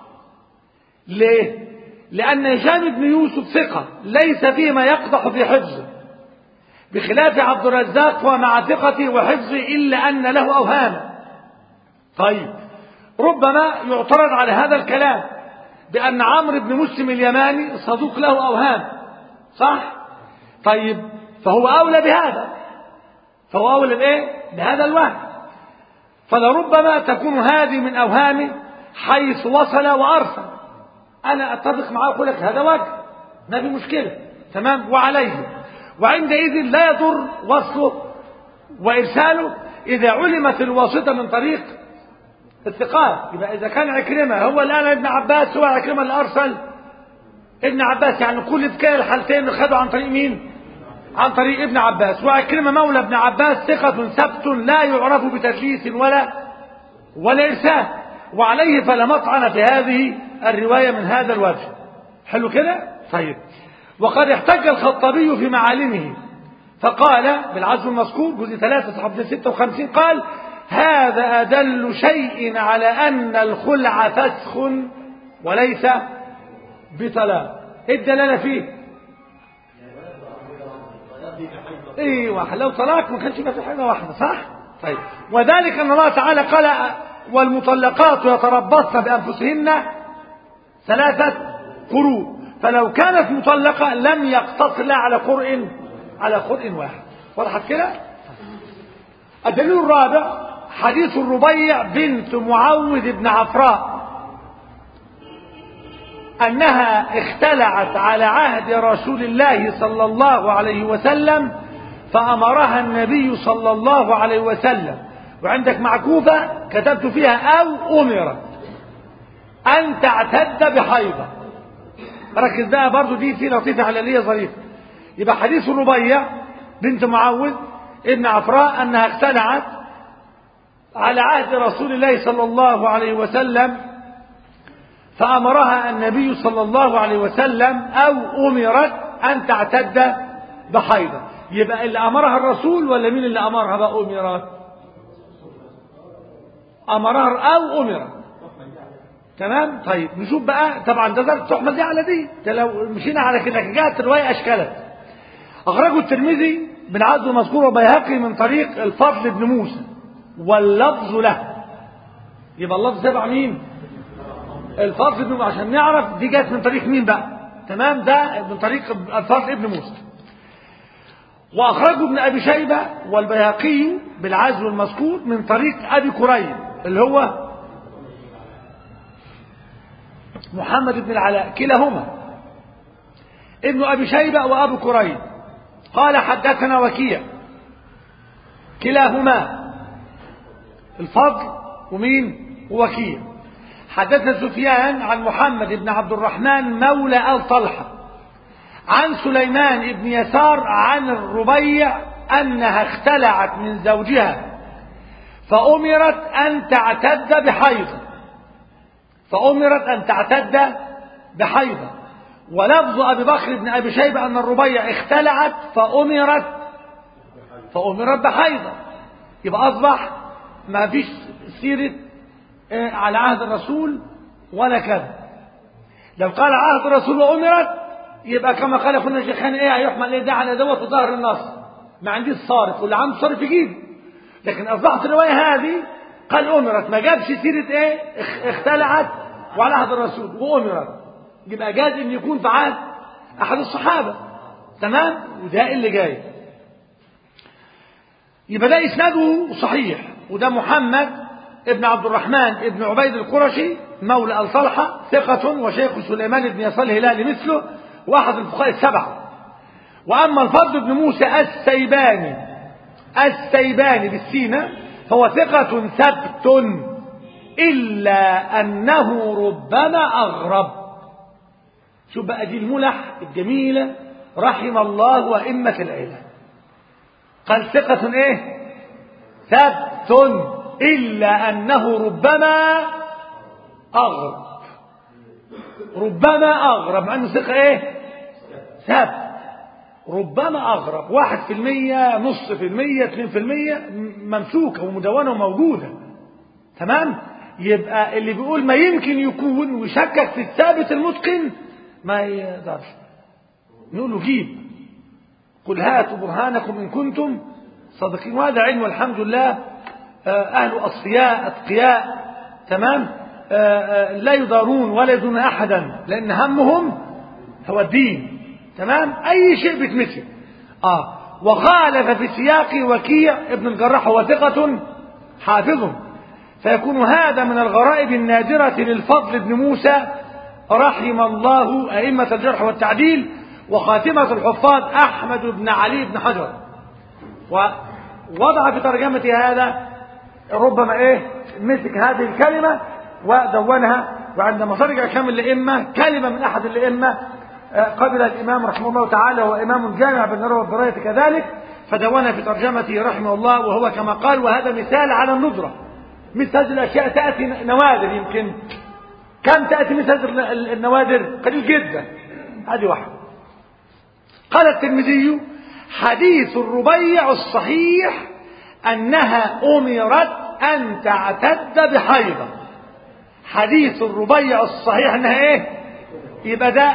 ليه؟ لأن هشام بن يوسف ثقة ليس فيه ما يقدح في حفظه، بخلاف عبد الرزاق ومع ثقته وحفظه إلا أن له أوهام. طيب، ربما يعترض على هذا الكلام، بأن عمرو بن مسلم اليماني صدوق له أوهام، صح؟ طيب فهو أولى بهذا، فهو أولى بإيه؟ بهذا الوهم. فلربما تكون هذه من أوهامه حيث وصل وأرسل. أنا أتفق معه أقول لك هذا وجه، ما في مشكلة، تمام. وعليه وعندئذ لا يضر وصله وإرساله إذا علمت الواسطة من طريق الثقات. يبقى إذا كان عكرمة هو الآن ابن عباس، هو عكرمة اللي أرسل ابن عباس، يعني كل ذكاء الحالتين خدوا عن طريق مين؟ عن طريق ابن عباس. وعكرمة مولى ابن عباس ثقة ثبت لا يعرف بتدليس ولا ولا إرسال، وعليه فلا مطعن في هذه الرواية من هذا الوجه. حلو كده؟ طيب. وقد احتج الخطابي في معالمه فقال بالعزم المذكور جزء ثلاثة صفحة ستة وخمسين قال: هذا أدل شيء على أن الخلع فسخ وليس بطلاق. ايه الدلالة فيه؟ ايوه، لو طلاق ما كانش يبقى في حاجة واحدة، صح؟ طيب. وذلك أن الله تعالى قال: والمطلقات يتربصن بأنفسهن ثلاثة قروء. فلو كانت مطلقة لم يقتصر لها على قرء على قرء واحد. وضحت كده؟ الدليل الرابع حديث الربيع بنت معوذ بن عفراء أنها اختلعت على عهد رسول الله صلى الله عليه وسلم فأمرها النبي صلى الله عليه وسلم. وعندك معكوفة كتبت فيها أو أمرت أن تعتد بحيضة. ركز بقى برضو، دي في لطيفة علالية ظريفة. يبقى حديث الربيع بنت معوذ ابن عفراء أنها اختلعت على عهد رسول الله صلى الله عليه وسلم فأمرها النبي صلى الله عليه وسلم أو أمرت أن تعتد بحيضة. يبقى اللي أمرها الرسول ولا مين اللي أمرها بقى أمرت؟ أمرها أو أمرت. تمام. طيب نشوف بقى. طبعا ده تحمل دي على دي، ده لو مشينا على كده جاءت الرواية أشكلت. أخرجه الترمذي بالعدل المذكور وبيهقي من طريق الفضل بن موسى واللفظ له. يبقى اللفظ تبع مين؟ الفضل بن موسى، عشان نعرف دي جت من طريق مين بقى. تمام. ده من طريق الفضل بن موسى. وأخرجه ابن أبي شيبة والبيهقي بالعزل المذكور من طريق أبي كريب اللي هو محمد بن العلاء، كلاهما ابن أبي شيبة وأبو كريب قال حدثنا وكيع، كلاهما الفضل ومين وكيع. حدثنا سفيان عن محمد بن عبد الرحمن مولى آل طلحة عن سليمان بن يسار عن الربيع أنها اختلعت من زوجها فأمرت أن تعتد بحيضة فأمرت أن تعتد بحيضة. ولفظ أبي بكر بن أبي شيبة أن الربيع اختلعت فأمرت فأمرت بحيضة. يبقى أصبح ما فيش سيرة على عهد الرسول ولا كذا. لو قال عهد الرسول وأمرت يبقى كما قال أخونا الشيخان ايه هيحمل ايه ده على دوت في ظهر النص، ما عنديش صارف واللي عنده صارف يجيب. لكن أصبحت الرواية هذه قال أمرت، ما جابش سيرة ايه اختلعت وعلى عهد الرسول وأمرت، يبقى جاز ان يكون في عهد أحد الصحابة. تمام. وده اللي جاي. يبقى ده إسناده صحيح. وده محمد ابن عبد الرحمن ابن عبيد القرشي مولى آل طلحة ثقة وشيخ سليمان بن يسار الهلالي مثله واحد الفقهاء السبعة. وأما الفضل بن موسى السيباني السيباني بالسينة فهو ثقة ثبت إلا أنه ربما أغرب. شوف بقى دي الملح الجميلة رحم الله وإمة العلم. قال ثقة ايه ثبت إلا أنه ربما أغرب. ربما أغرب مع أنه ثقة ايه ثبت. ربما أغرب واحد في المية نص في المية اثنين في المية ممسوكة ومدونة وموجودة. تمام. يبقى اللي بيقول ما يمكن يكون ويشكك في الثابت المتقن ما يقدرش نقول له جيب قل هاتوا برهانكم إن كنتم صادقين. وهذا علم والحمد لله أهل أصفياء أتقياء. تمام. لا يضارون ولا يدون أحدا، لأن همهم هو الدين. تمام؟ أي شيء بيتمسك. آه وخالف في سياق وكيع ابن الجراح هو ثقة حافظ، فيكون هذا من الغرائب النادرة للفضل بن موسى رحم الله أئمة الجرح والتعديل. وخاتمة الحفاظ أحمد بن علي بن حجر، ووضع في ترجمة هذا ربما إيه مسك هذه الكلمة ودونها. وعندما ترجع كامل الأئمة كلمة من أحد الأئمة قبل الإمام رحمه الله تعالى، هو إمام جامع بالنروى والدراية كذلك، فدونها في ترجمته رحمه الله. وهو كما قال، وهذا مثال على الندرة. مثل هذه الأشياء تأتي نوادر، يمكن كم تأتي مثل هذه النوادر؟ قليل جدا. هذه واحدة. قال الترمذي: حديث الربيع الصحيح أنها أمرت أن تعتد بحيضة. حديث الربيع الصحيح أنها إيه؟ يبقى ده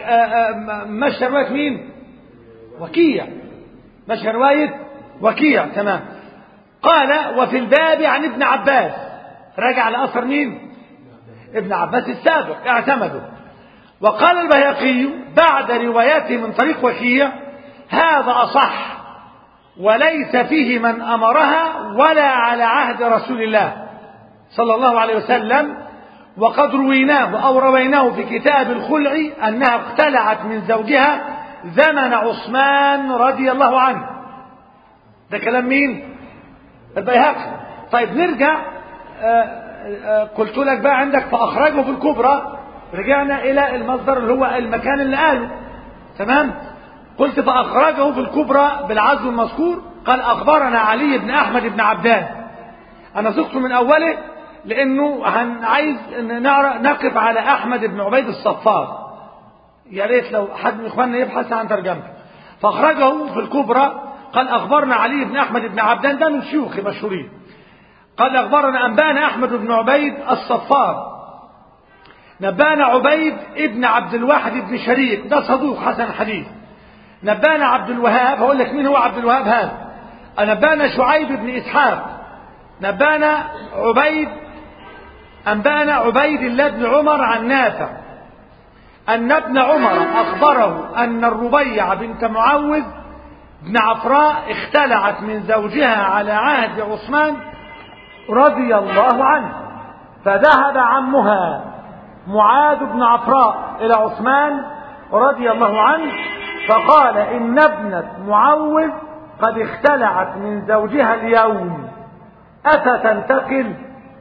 مشى رواية مين؟ وكيع. مشى رواية وكيع. تمام. قال: وفي الباب عن ابن عباس. رجع لأثر مين؟ ابن عباس السابق اعتمده. وقال البيهقي بعد روايته من طريق وكيع: هذا أصح، وليس فيه من أمرها ولا على عهد رسول الله صلى الله عليه وسلم. وقد رويناه أو رويناه في كتاب الخلع أنها اقتلعت من زوجها زمن عثمان رضي الله عنه. ده كلام مين؟ البيهقي. طيب نرجع. آآ آآ قلت لك بقى عندك فأخرجه في الكبرى، رجعنا إلى المصدر اللي هو المكان اللي قاله. تمام. قلت فأخرجه في الكبرى بالعزو المذكور. قال: أخبرنا علي بن أحمد بن عبدان. أنا سقت من أوله لأنه عايز نقف على أحمد بن عبيد الصفار. يا ريت لو حد من إخواننا يبحث عن ترجمته. فأخرجه في الكبرى. قال: أخبرنا علي بن أحمد بن عبدان، ده من شيوخ مشهورين. قال: أخبرنا أنبانا أحمد بن عبيد الصفار، نبانا عبيد ابن عبد الواحد بن شريك، ده صدوق حسن الحديث. نبانا عبد الوهاب. هقول لك مين هو عبد الوهاب هذا. نبانا شعيب بن إسحاق. نبانا عبيد أنبانا عبيد الله بن عمر عن نافع أن ابن عمر أخبره أن الربيع بنت معوذ بن عفراء اختلعت من زوجها على عهد عثمان رضي الله عنه، فذهب عمها معاذ بن عفراء إلى عثمان رضي الله عنه فقال: إن ابنة معوذ قد اختلعت من زوجها اليوم، أفتنتقل؟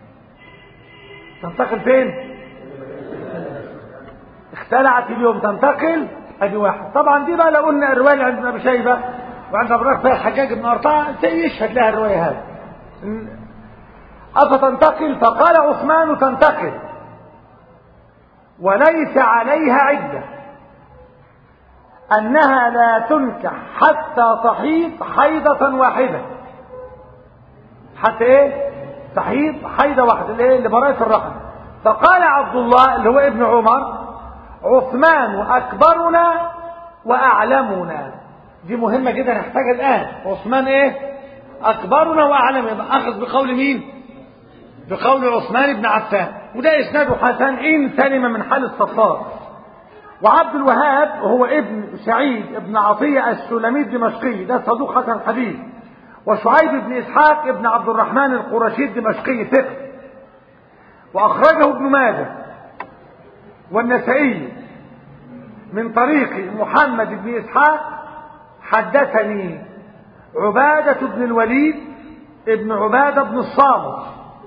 تنتقل فين؟ اختلعت اليوم تنتقل. ادي واحد. طبعا دي بقى لو قلنا الروايه عند ابي شيبه وعند ابو بكر فيها الحجاج بن ارطاع يشهد لها الروايه هذه. افتنتقل؟ فقال عثمان: تنتقل وليس عليها عده، انها لا تنكح حتى تحيض حيضه واحده. حتى ايه؟ تحيض حيضه واحده اللي ايه؟ لبراءه الرحم. فقال عبد الله اللي هو ابن عمر: عثمان اكبرنا واعلمنا. دي مهمه جدا نحتاجها الان. عثمان ايه؟ اكبرنا واعلمنا. اخذ بقول مين؟ بقول عثمان بن عفان. وده اسناده حسن ان سلم من حال الصفار. وعبد الوهاب هو ابن سعيد ابن عطيه السلمي الدمشقي، ده صدوق حسن الحديث. وشعيب بن اسحاق ابن عبد الرحمن القرشي الدمشقي ثقه. واخرجه ابن ماجه والنسائي من طريق محمد بن اسحاق حدثني عبادة بن الوليد ابن عبادة بن الصامت.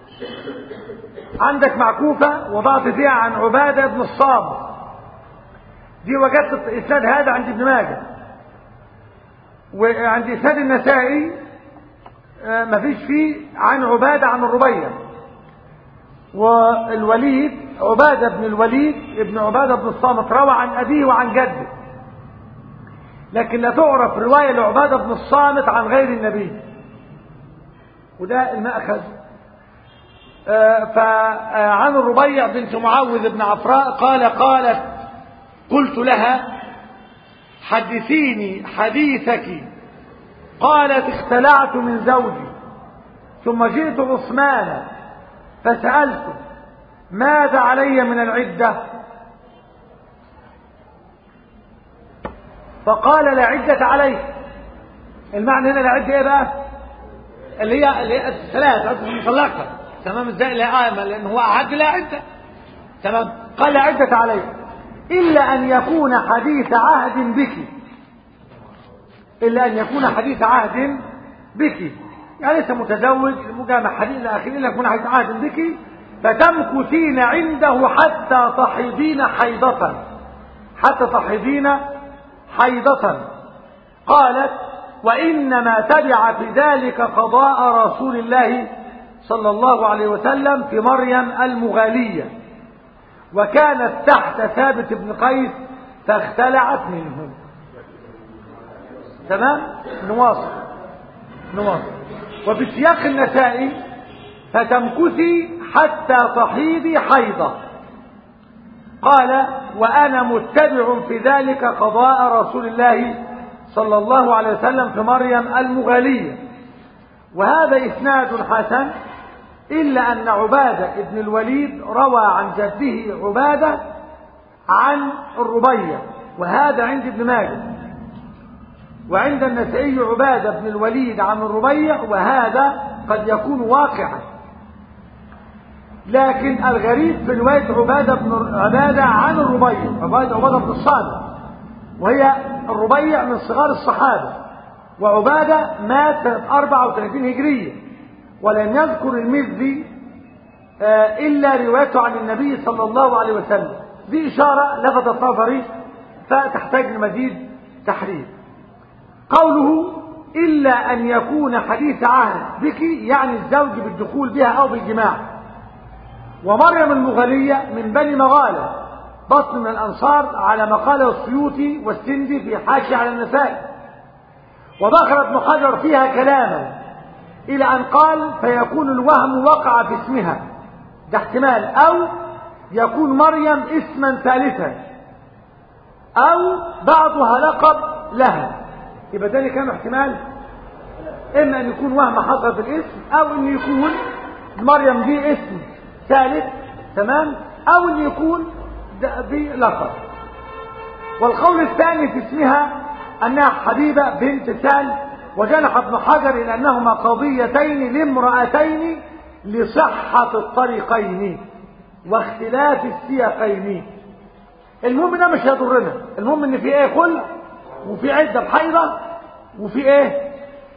عندك معكوفة وضعت فيها عن عبادة بن الصامت، دي وجدت اسناد هذا عند ابن ماجه. وعند اسناد النسائي مفيش فيه عن عبادة عن الربيع. والوليد عبادة بن الوليد ابن عبادة بن الصامت روى عن أبيه وعن جده، لكن لا تعرف رواية لعبادة بن الصامت عن غير النبي، وده المأخذ. فعن الربيع بنت معوذ بن عفراء قال: قالت: قلت لها: حدثيني حديثك. قالت: اختلعت من زوجي ثم جئت عثمان فسألته ماذا علي من العدة؟ فقال لا عدة عليك. المعنى هنا لا عدة ايه بقى؟ اللي هي اللي هي الثلاث عدة المطلقة. تمام ازاي؟ لا لان هو عد لا عدة. تمام. قال لا عدة عليك إلا أن يكون حديث عهد بك، إلا أن يكون حديث عهد بك، يعني لسه متزوج مجامع حديث إلى آخره، إلا يكون حديث عهد بك فتمكثين عنده حتى تحيضين حيضة، حتى تحيضين حيضة. قالت وإنما تبع في ذلك قضاء رسول الله صلى الله عليه وسلم في مريم المغالية، وكانت تحت ثابت بن قيس فاختلعت منه. تمام. نواصل نواصل. وفي سياق النسائي فتمكثي حتى تحيضي حيضة. قال وأنا متبع في ذلك قضاء رسول الله صلى الله عليه وسلم في مريم المغالية. وهذا إسناد حسن، إلا أن عبادة ابن الوليد روى عن جده عبادة عن الربيع، وهذا عند ابن ماجه، وعند النسائي عبادة بن الوليد عن الربيع، وهذا قد يكون واقعا. لكن الغريب في رواية عبادة بن عبادة عن الربيع، عبادة عبادة بن الصامت، وهي الربيع من صغار الصحابة، وعبادة مات سنة أربعة وثلاثين هجرية، ولم يذكر المزي إلا روايته عن النبي صلى الله عليه وسلم. دي إشارة لفتت نظري فتحتاج لمزيد تحرير. قوله إلا أن يكون حديث عهد بك، يعني الزوج بالدخول بها أو بالجماع. ومريم المغالية من بني مغالة، بطن من الأنصار، على ما قاله السيوطي والسندي في حاشية على النسائي. وذكر ابن حجر فيها كلاما إلى أن قال فيكون الوهم وقع في اسمها، ده احتمال، أو يكون مريم اسما ثالثا، أو بعضها لقب لها. يبقى ده كان احتمال، إما أن يكون وهم حصل في الاسم، أو أن يكون مريم دي اسم ثالث، تمام، أو أن يكون بلقب. والقول الثاني في اسمها أنها حبيبة بنت سال، وجنح ابن حجر إلى أنهما قضيتين لامرأتين لصحة الطريقين واختلاف السياقين. المهم ده مش هيضرنا، المهم ان في ايه خلع، وفي عدة بحيضة، وفي ايه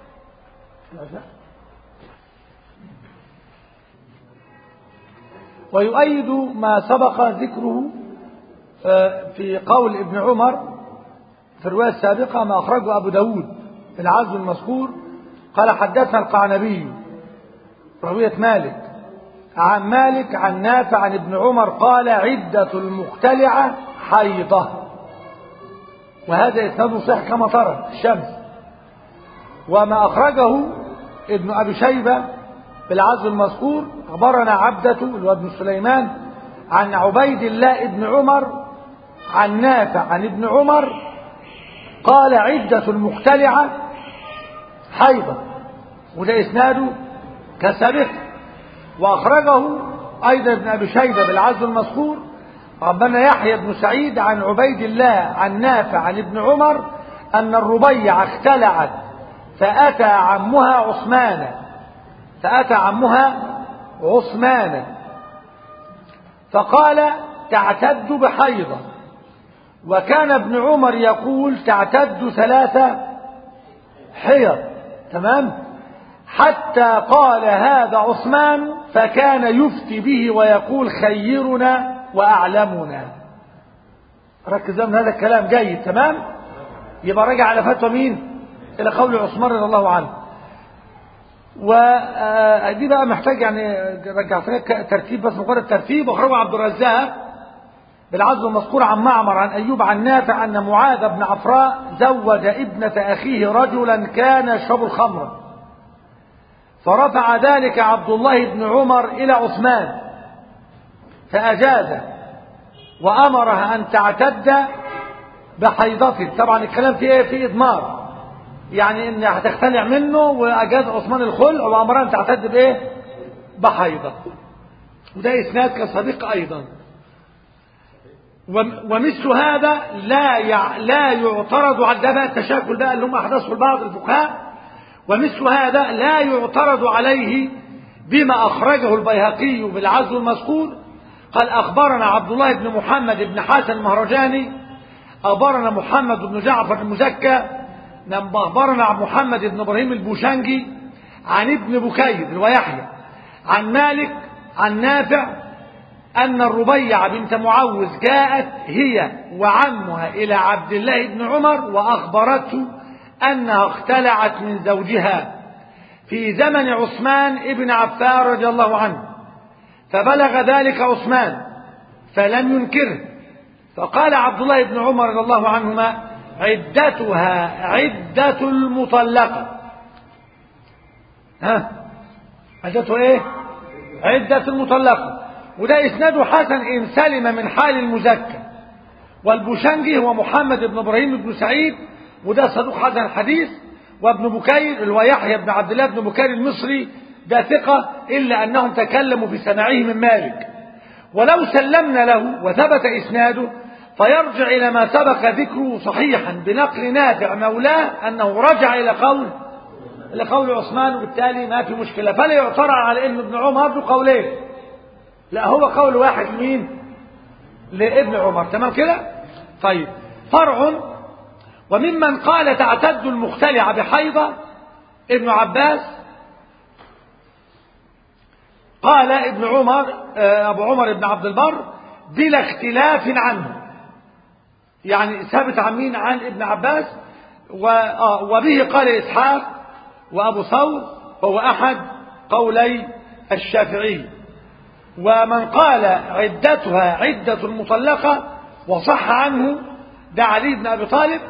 ويؤيد ما سبق ذكره في قول ابن عمر في الرواية السابقة ما أخرجه أبو داود في العزو المذكور. قال حدثنا القعنبي رواية مالك عن مالك عن نافع عن ابن عمر قال عدة المختلعة حيضة، وهذا إسناد صحيح كما ترى الشمس. وما أخرجه ابن أبي شيبة في العزو المذكور أخبرنا عبدة وابن سليمان عن عبيد الله ابن عمر عن نافع عن ابن عمر قال عدة المختلعة حيضة، وده إسناده كسابق. وأخرجه أيضا ابن أبي شيبة بالعزو المذكور أخبرنا يحيى بن سعيد عن عبيد الله عن نافع عن ابن عمر أن الربيع اختلعت فأتى عمها عثمان فأتى عمها عثمان فقال تعتد بحيضة، وكان ابن عمر يقول تعتد ثلاثة حيض، تمام، حتى قال هذا عثمان فكان يفتي به ويقول خيرنا وأعلمنا. ركز من هذا الكلام جيد، تمام. يبقى رجع على فتوى مين؟ إلى قول عثمان رضي الله عنه. ودي بقى محتاج يعني رجعت لك ترتيب بس مجرد ترتيب. وخرج عبد الرزاق بالعزو المذكور عن معمر عن أيوب عن نافع أن معاذ بن عفراء زوج ابنة أخيه رجلا كان يشرب الخمر، فرفع ذلك عبد الله بن عمر إلى عثمان فأجازه وأمرها أن تعتد بحيضته. طبعا الكلام فيه ايه؟ فيه إضمار، يعني إن هتختلع منه، وأجاز عثمان الخلع وأمرها أن تعتد بإيه؟ بحيضة. وده إسناد كصديق أيضا. ومثل هذا لا يع... لا يعترض على ده بقى التشاكل بقى اللي هم أحدثه البعض الفقهاء. ومثل هذا لا يعترض عليه بما أخرجه البيهقي بالعزو المذكور. قال أخبرنا عبد الله بن محمد بن حسن المهرجاني أخبرنا محمد بن جعفر المزكى أخبرنا محمد بن إبراهيم البوشنجي عن ابن بكير ويحيى عن مالك عن نافع أن الربيع بنت معوذ جاءت هي وعمها إلى عبد الله بن عمر وأخبرته أنها اختلعت من زوجها في زمن عثمان بن عفان رضي الله عنه، فبلغ ذلك عثمان فلم ينكره، فقال عبد الله بن عمر رضي الله عنهما عدتها عدة المطلقة. ها عدته ايه؟ عدة المطلقة. وده اسناده حسن إن سلم من حال المزكى. والبوشنجي هو محمد بن إبراهيم بن سعيد وده صدوق حسن الحديث. وابن بكير اللي هو يحيى بن عبد الله بن بكير المصري ده ثقة إلا أنهم تكلموا في سماعه من مالك. ولو سلمنا له وثبت إسناده فيرجع إلى ما سبق ذكره صحيحا بنقل نافع مولاه أنه رجع إلى قول إلى قول عثمان، وبالتالي ما في مشكلة. فلا يعترض على أن ابن عمر له قولين، لا هو قول واحد مين؟ لابن عمر. تمام كده؟ طيب فرع. وممن قال تعتد المختلعة بحيضة ابن عباس. قال ابن عمر أبو عمر بن عبد البر بلا اختلاف عنه، يعني ثابت عن مين؟ عن ابن عباس. وبه قال إسحاق وأبو ثور وهو أحد قولي الشافعي. ومن قال عدتها عدة المطلقة وصح عنه ده علي بن أبي طالب.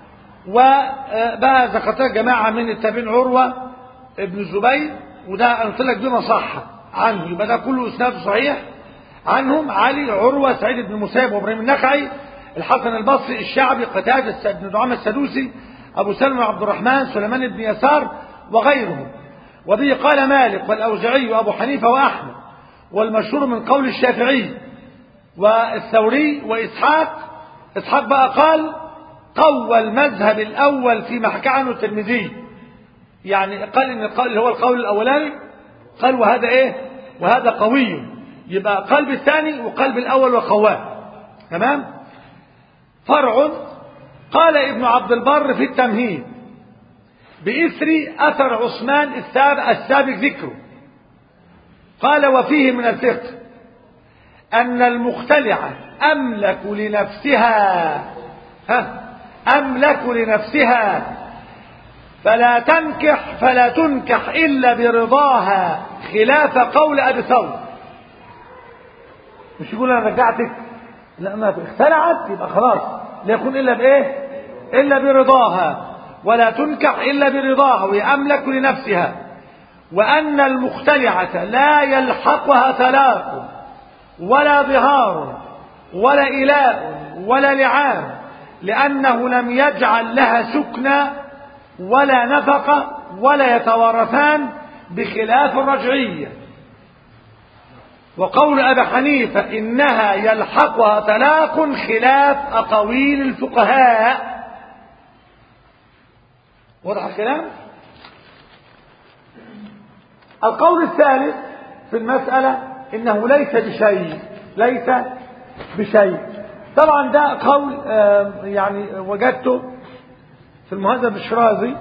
وبقى ذكرتها جماعة من التابعين عروة ابن الزبير وده قلت لك بما صح عنه، يبقى ده كله اسناد صحيح عنهم. علي عروة سعيد بن المسيب وابراهيم النخعي الحسن البصري الشعبي قتادة بن دعامة السدوسي أبو سلمة عبد الرحمن سليمان بن يسار وغيرهم. وبه قال مالك والأوزعي وأبو حنيفة وأحمد، والمشهور من قول الشافعي والثوري وإسحاق. إسحاق بقى قال قوى المذهب الأول فيما حكى عنه الترمذي، يعني قال إن القول اللي هو القول الأولاني قال وهذا إيه؟ وهذا قوي، يبقى قلب الثاني وقلب الأول وقواه. تمام؟ فرع. قال ابن عبد البر في التمهيد بإثر أثر عثمان السابق ذكره، قال وفيه من الفقه أن المختلعة أملك لنفسها ها أملك لنفسها فلا تنكح فلا تنكح إلا برضاها، خلاف قول أبي ثور. مش يقول أنا رجعتك، لا ما اختلعت يبقى خلاص لا يكون إلا بإيه؟ إلا برضاها، ولا تنكح إلا برضاها ويأملك لنفسها. وأن المختلعة لا يلحقها طلاق ولا ظهار ولا إلاء ولا لعان، لأنه لم يجعل لها سكنى ولا نفقة ولا يتوارثان بخلاف الرجعية. وقول أبي حنيفة إنها يلحقها طلاق خلاف أقاويل الفقهاء. واضح الكلام؟ القول الثالث في المسألة إنه ليس بشيء، ليس بشيء. طبعا ده قول يعني وجدته في المهذب الشرازي،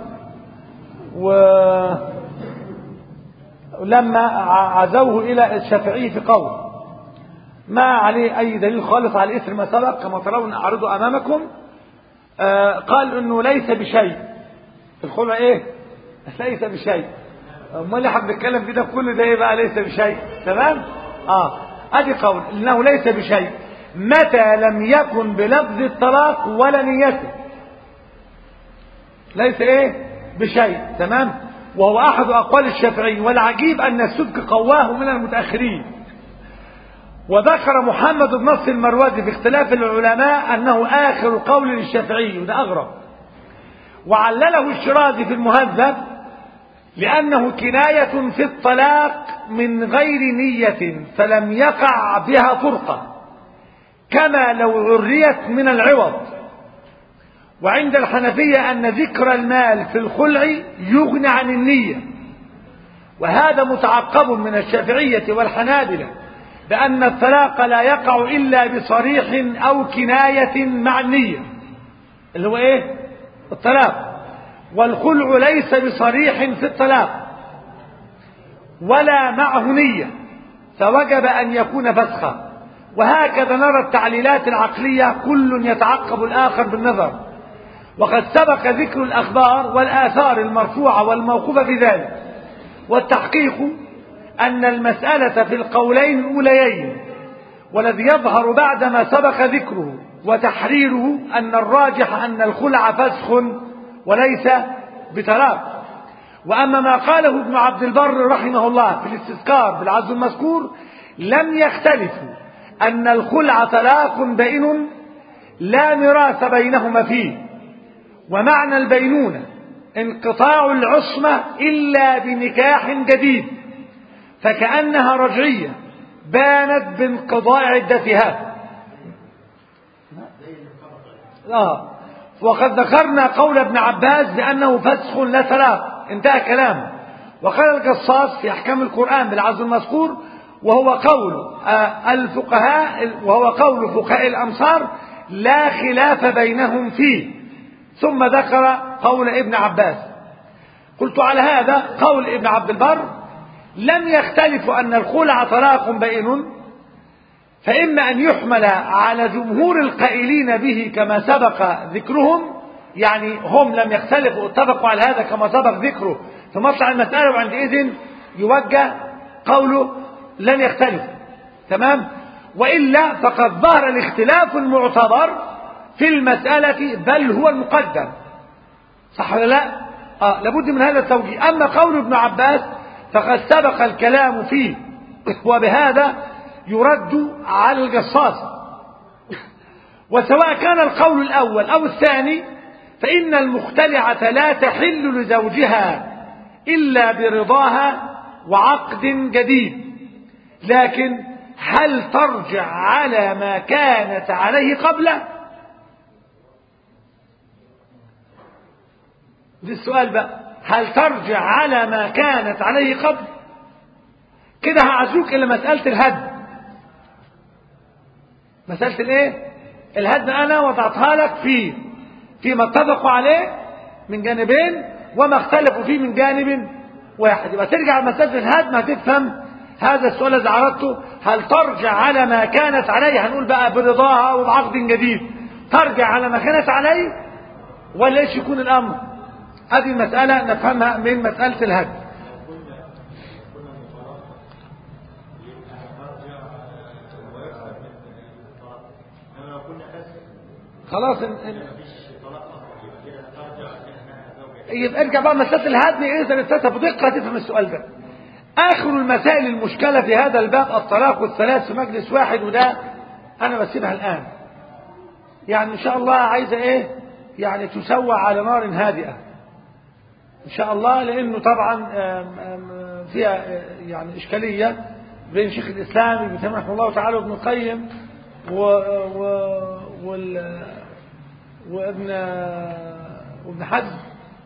ولما عزوه إلى الشافعي في قول ما عليه أي دليل خالص على إثر ما سبق كما ترون أعرضه أمامكم، قال إنه ليس بشيء. الخلع إيه؟ ليس بشيء. امال اللي احنا بنتكلم كده كل ده ايه بقى؟ ليس بشيء. تمام؟ اه ادي قول انه ليس بشيء متى لم يكن بلفظ الطلاق ولا نيته. ليس ايه؟ بشيء. تمام؟ وهو احد اقوال الشافعي، والعجيب ان السبك قواه من المتاخرين. وذكر محمد بن نصر المروزي في اختلاف العلماء انه اخر قول للشافعي، وده اغرب. وعلله الشرازي في المهذب لأنه كناية في الطلاق من غير نية فلم يقع بها فرقة، كما لو عريت من العوض. وعند الحنفية أن ذكر المال في الخلع يغني عن النية، وهذا متعقب من الشافعية والحنابلة بأن الطلاق لا يقع إلا بصريح أو كناية مع النية، اللي هو إيه؟ الطلاق. والخلع ليس بصريح في الطلاق ولا معه نية، فوجب أن يكون فسخا. وهكذا نرى التعليلات العقلية كل يتعقب الآخر بالنظر، وقد سبق ذكر الأخبار والآثار المرفوعة والموقوفة في ذلك. والتحقيق أن المسألة في القولين الأوليين، والذي يظهر بعدما سبق ذكره وتحريره أن الراجح أن الخلع فسخ وليس بطلاق. وأما ما قاله ابن عبد البر رحمه الله في الاستذكار بالعز المذكور لم يختلفوا أن الخلع طلاق بائن لا ميراث بينهما فيه، ومعنى البينونة انقطاع العصمة إلا بنكاح جديد، فكأنها رجعية بانت بانقضاء عدتها. آه. وقد ذكرنا قول ابن عباس بأنه فسخ لا طلاق، انتهى كلامه. وقال القصاص في أحكام القرآن بالعز المذكور وهو قول آه الفقهاء وهو قول فقهاء الأمصار لا خلاف بينهم فيه، ثم ذكر قول ابن عباس. قلت على هذا قول ابن عبد البر لم يختلف أن الخلع طلاق بائن، فإما أن يحمل على جمهور القائلين به كما سبق ذكرهم، يعني هم لم يختلفوا اتفقوا على هذا كما سبق ذكره في مطلع المسألة، وعندئذ يوجه قوله لن يختلف. تمام؟ وإلا فقد ظهر الاختلاف المعتبر في المسألة بل هو المقدم. صح ولا لا؟ آه لابد من هذا التوجيه. أما قول ابن عباس فقد سبق الكلام فيه، وبهذا يرد على القصاص. وسواء كان القول الأول أو الثاني فإن المختلعة لا تحل لزوجها إلا برضاها وعقد جديد، لكن هل ترجع على ما كانت عليه قبله؟ ده السؤال بقى، هل ترجع على ما كانت عليه قبل؟ كده هعزوك إلى مسألة الهدم. مسألة الايه؟ الهدم أنا وضعتها لك في فيما اتفقوا عليه من جانبين وما اختلفوا فيه من جانب واحد. يبقى ترجع مسألة الهدم هتفهم هذا السؤال الذي عرضته، هل ترجع على ما كانت عليه؟ هنقول بقى برضاها وبعقد جديد، ترجع على ما كانت عليه ولا ايش يكون الأمر؟ هذه المسألة نفهمها من مسألة الهدم. خلاص يبقى ارجع بقى مسألة الهدم إذا نتسى بدقة تفهم السؤال ده. آخر المسائل المشكلة في هذا الباب الطلاق والثلاث في مجلس واحد، وده أنا بسيبها الآن. يعني إن شاء الله عايزة إيه؟ يعني تسوى على نار هادئة إن شاء الله، لأنه طبعا آم آم فيها يعني إشكالية بين شيخ الإسلام ابن تيمية رحمه الله تعالى وابن القيم و و وال وابن وابن حزم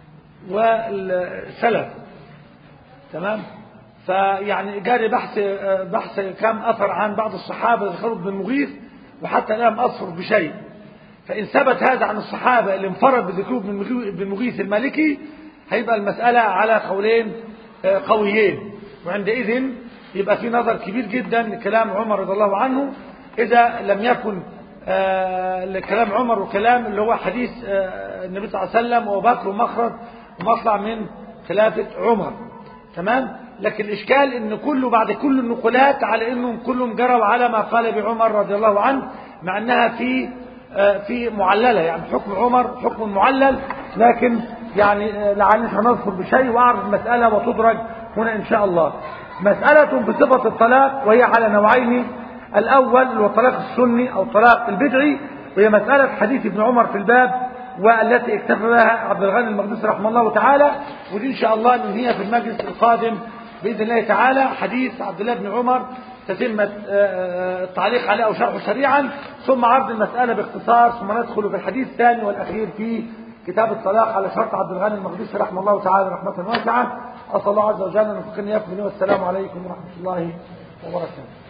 والسلف. تمام؟ فيعني جاري بحث بحث كم أثر عن بعض الصحابة ذكروا ابن المغيث، وحتى الآن لم أصفر بشيء. فإن ثبت هذا عن الصحابة اللي انفرد بذكر ابن المغيث المالكي هيبقى المسألة على قولين قويين، وعندئذ يبقى في نظر كبير جدا لكلام عمر رضي الله عنه إذا لم يكن لكلام عمر وكلام اللي هو حديث النبي صلى الله عليه وسلم وأبو بكر ومخرج ومطلع من خلافة عمر. تمام؟ لكن الإشكال إن كله بعد كل النقولات على إنهم كلهم جروا على ما قال بعمر رضي الله عنه، مع أنها في في معللة، يعني حكم عمر حكم معلل، لكن يعني لعلنا سنذكر بشيء وأعرف المسألة وتدرج هنا إن شاء الله. مسألة بصفة الطلاق وهي على نوعين، الأول هو الطلاق السني أو الطلاق البدعي، وهي مسألة حديث ابن عمر في الباب والتي اكتفى بها عبد الغني المقدسي رحمه الله تعالى. ودي ان شاء الله ننهيها في المجلس القادم باذن الله تعالى. حديث عبد الله بن عمر تتمة التعليق عليه او شرحه سريعا، ثم عرض المسألة باختصار، ثم ندخل في الحديث الثاني والاخير في كتاب الطلاق على شرط عبد الغني المقدسي رحمه الله تعالى رحمة واسعة. اسال الله عز وجل ان يوفقنا اياكم. والسلام عليكم ورحمة الله وبركاته.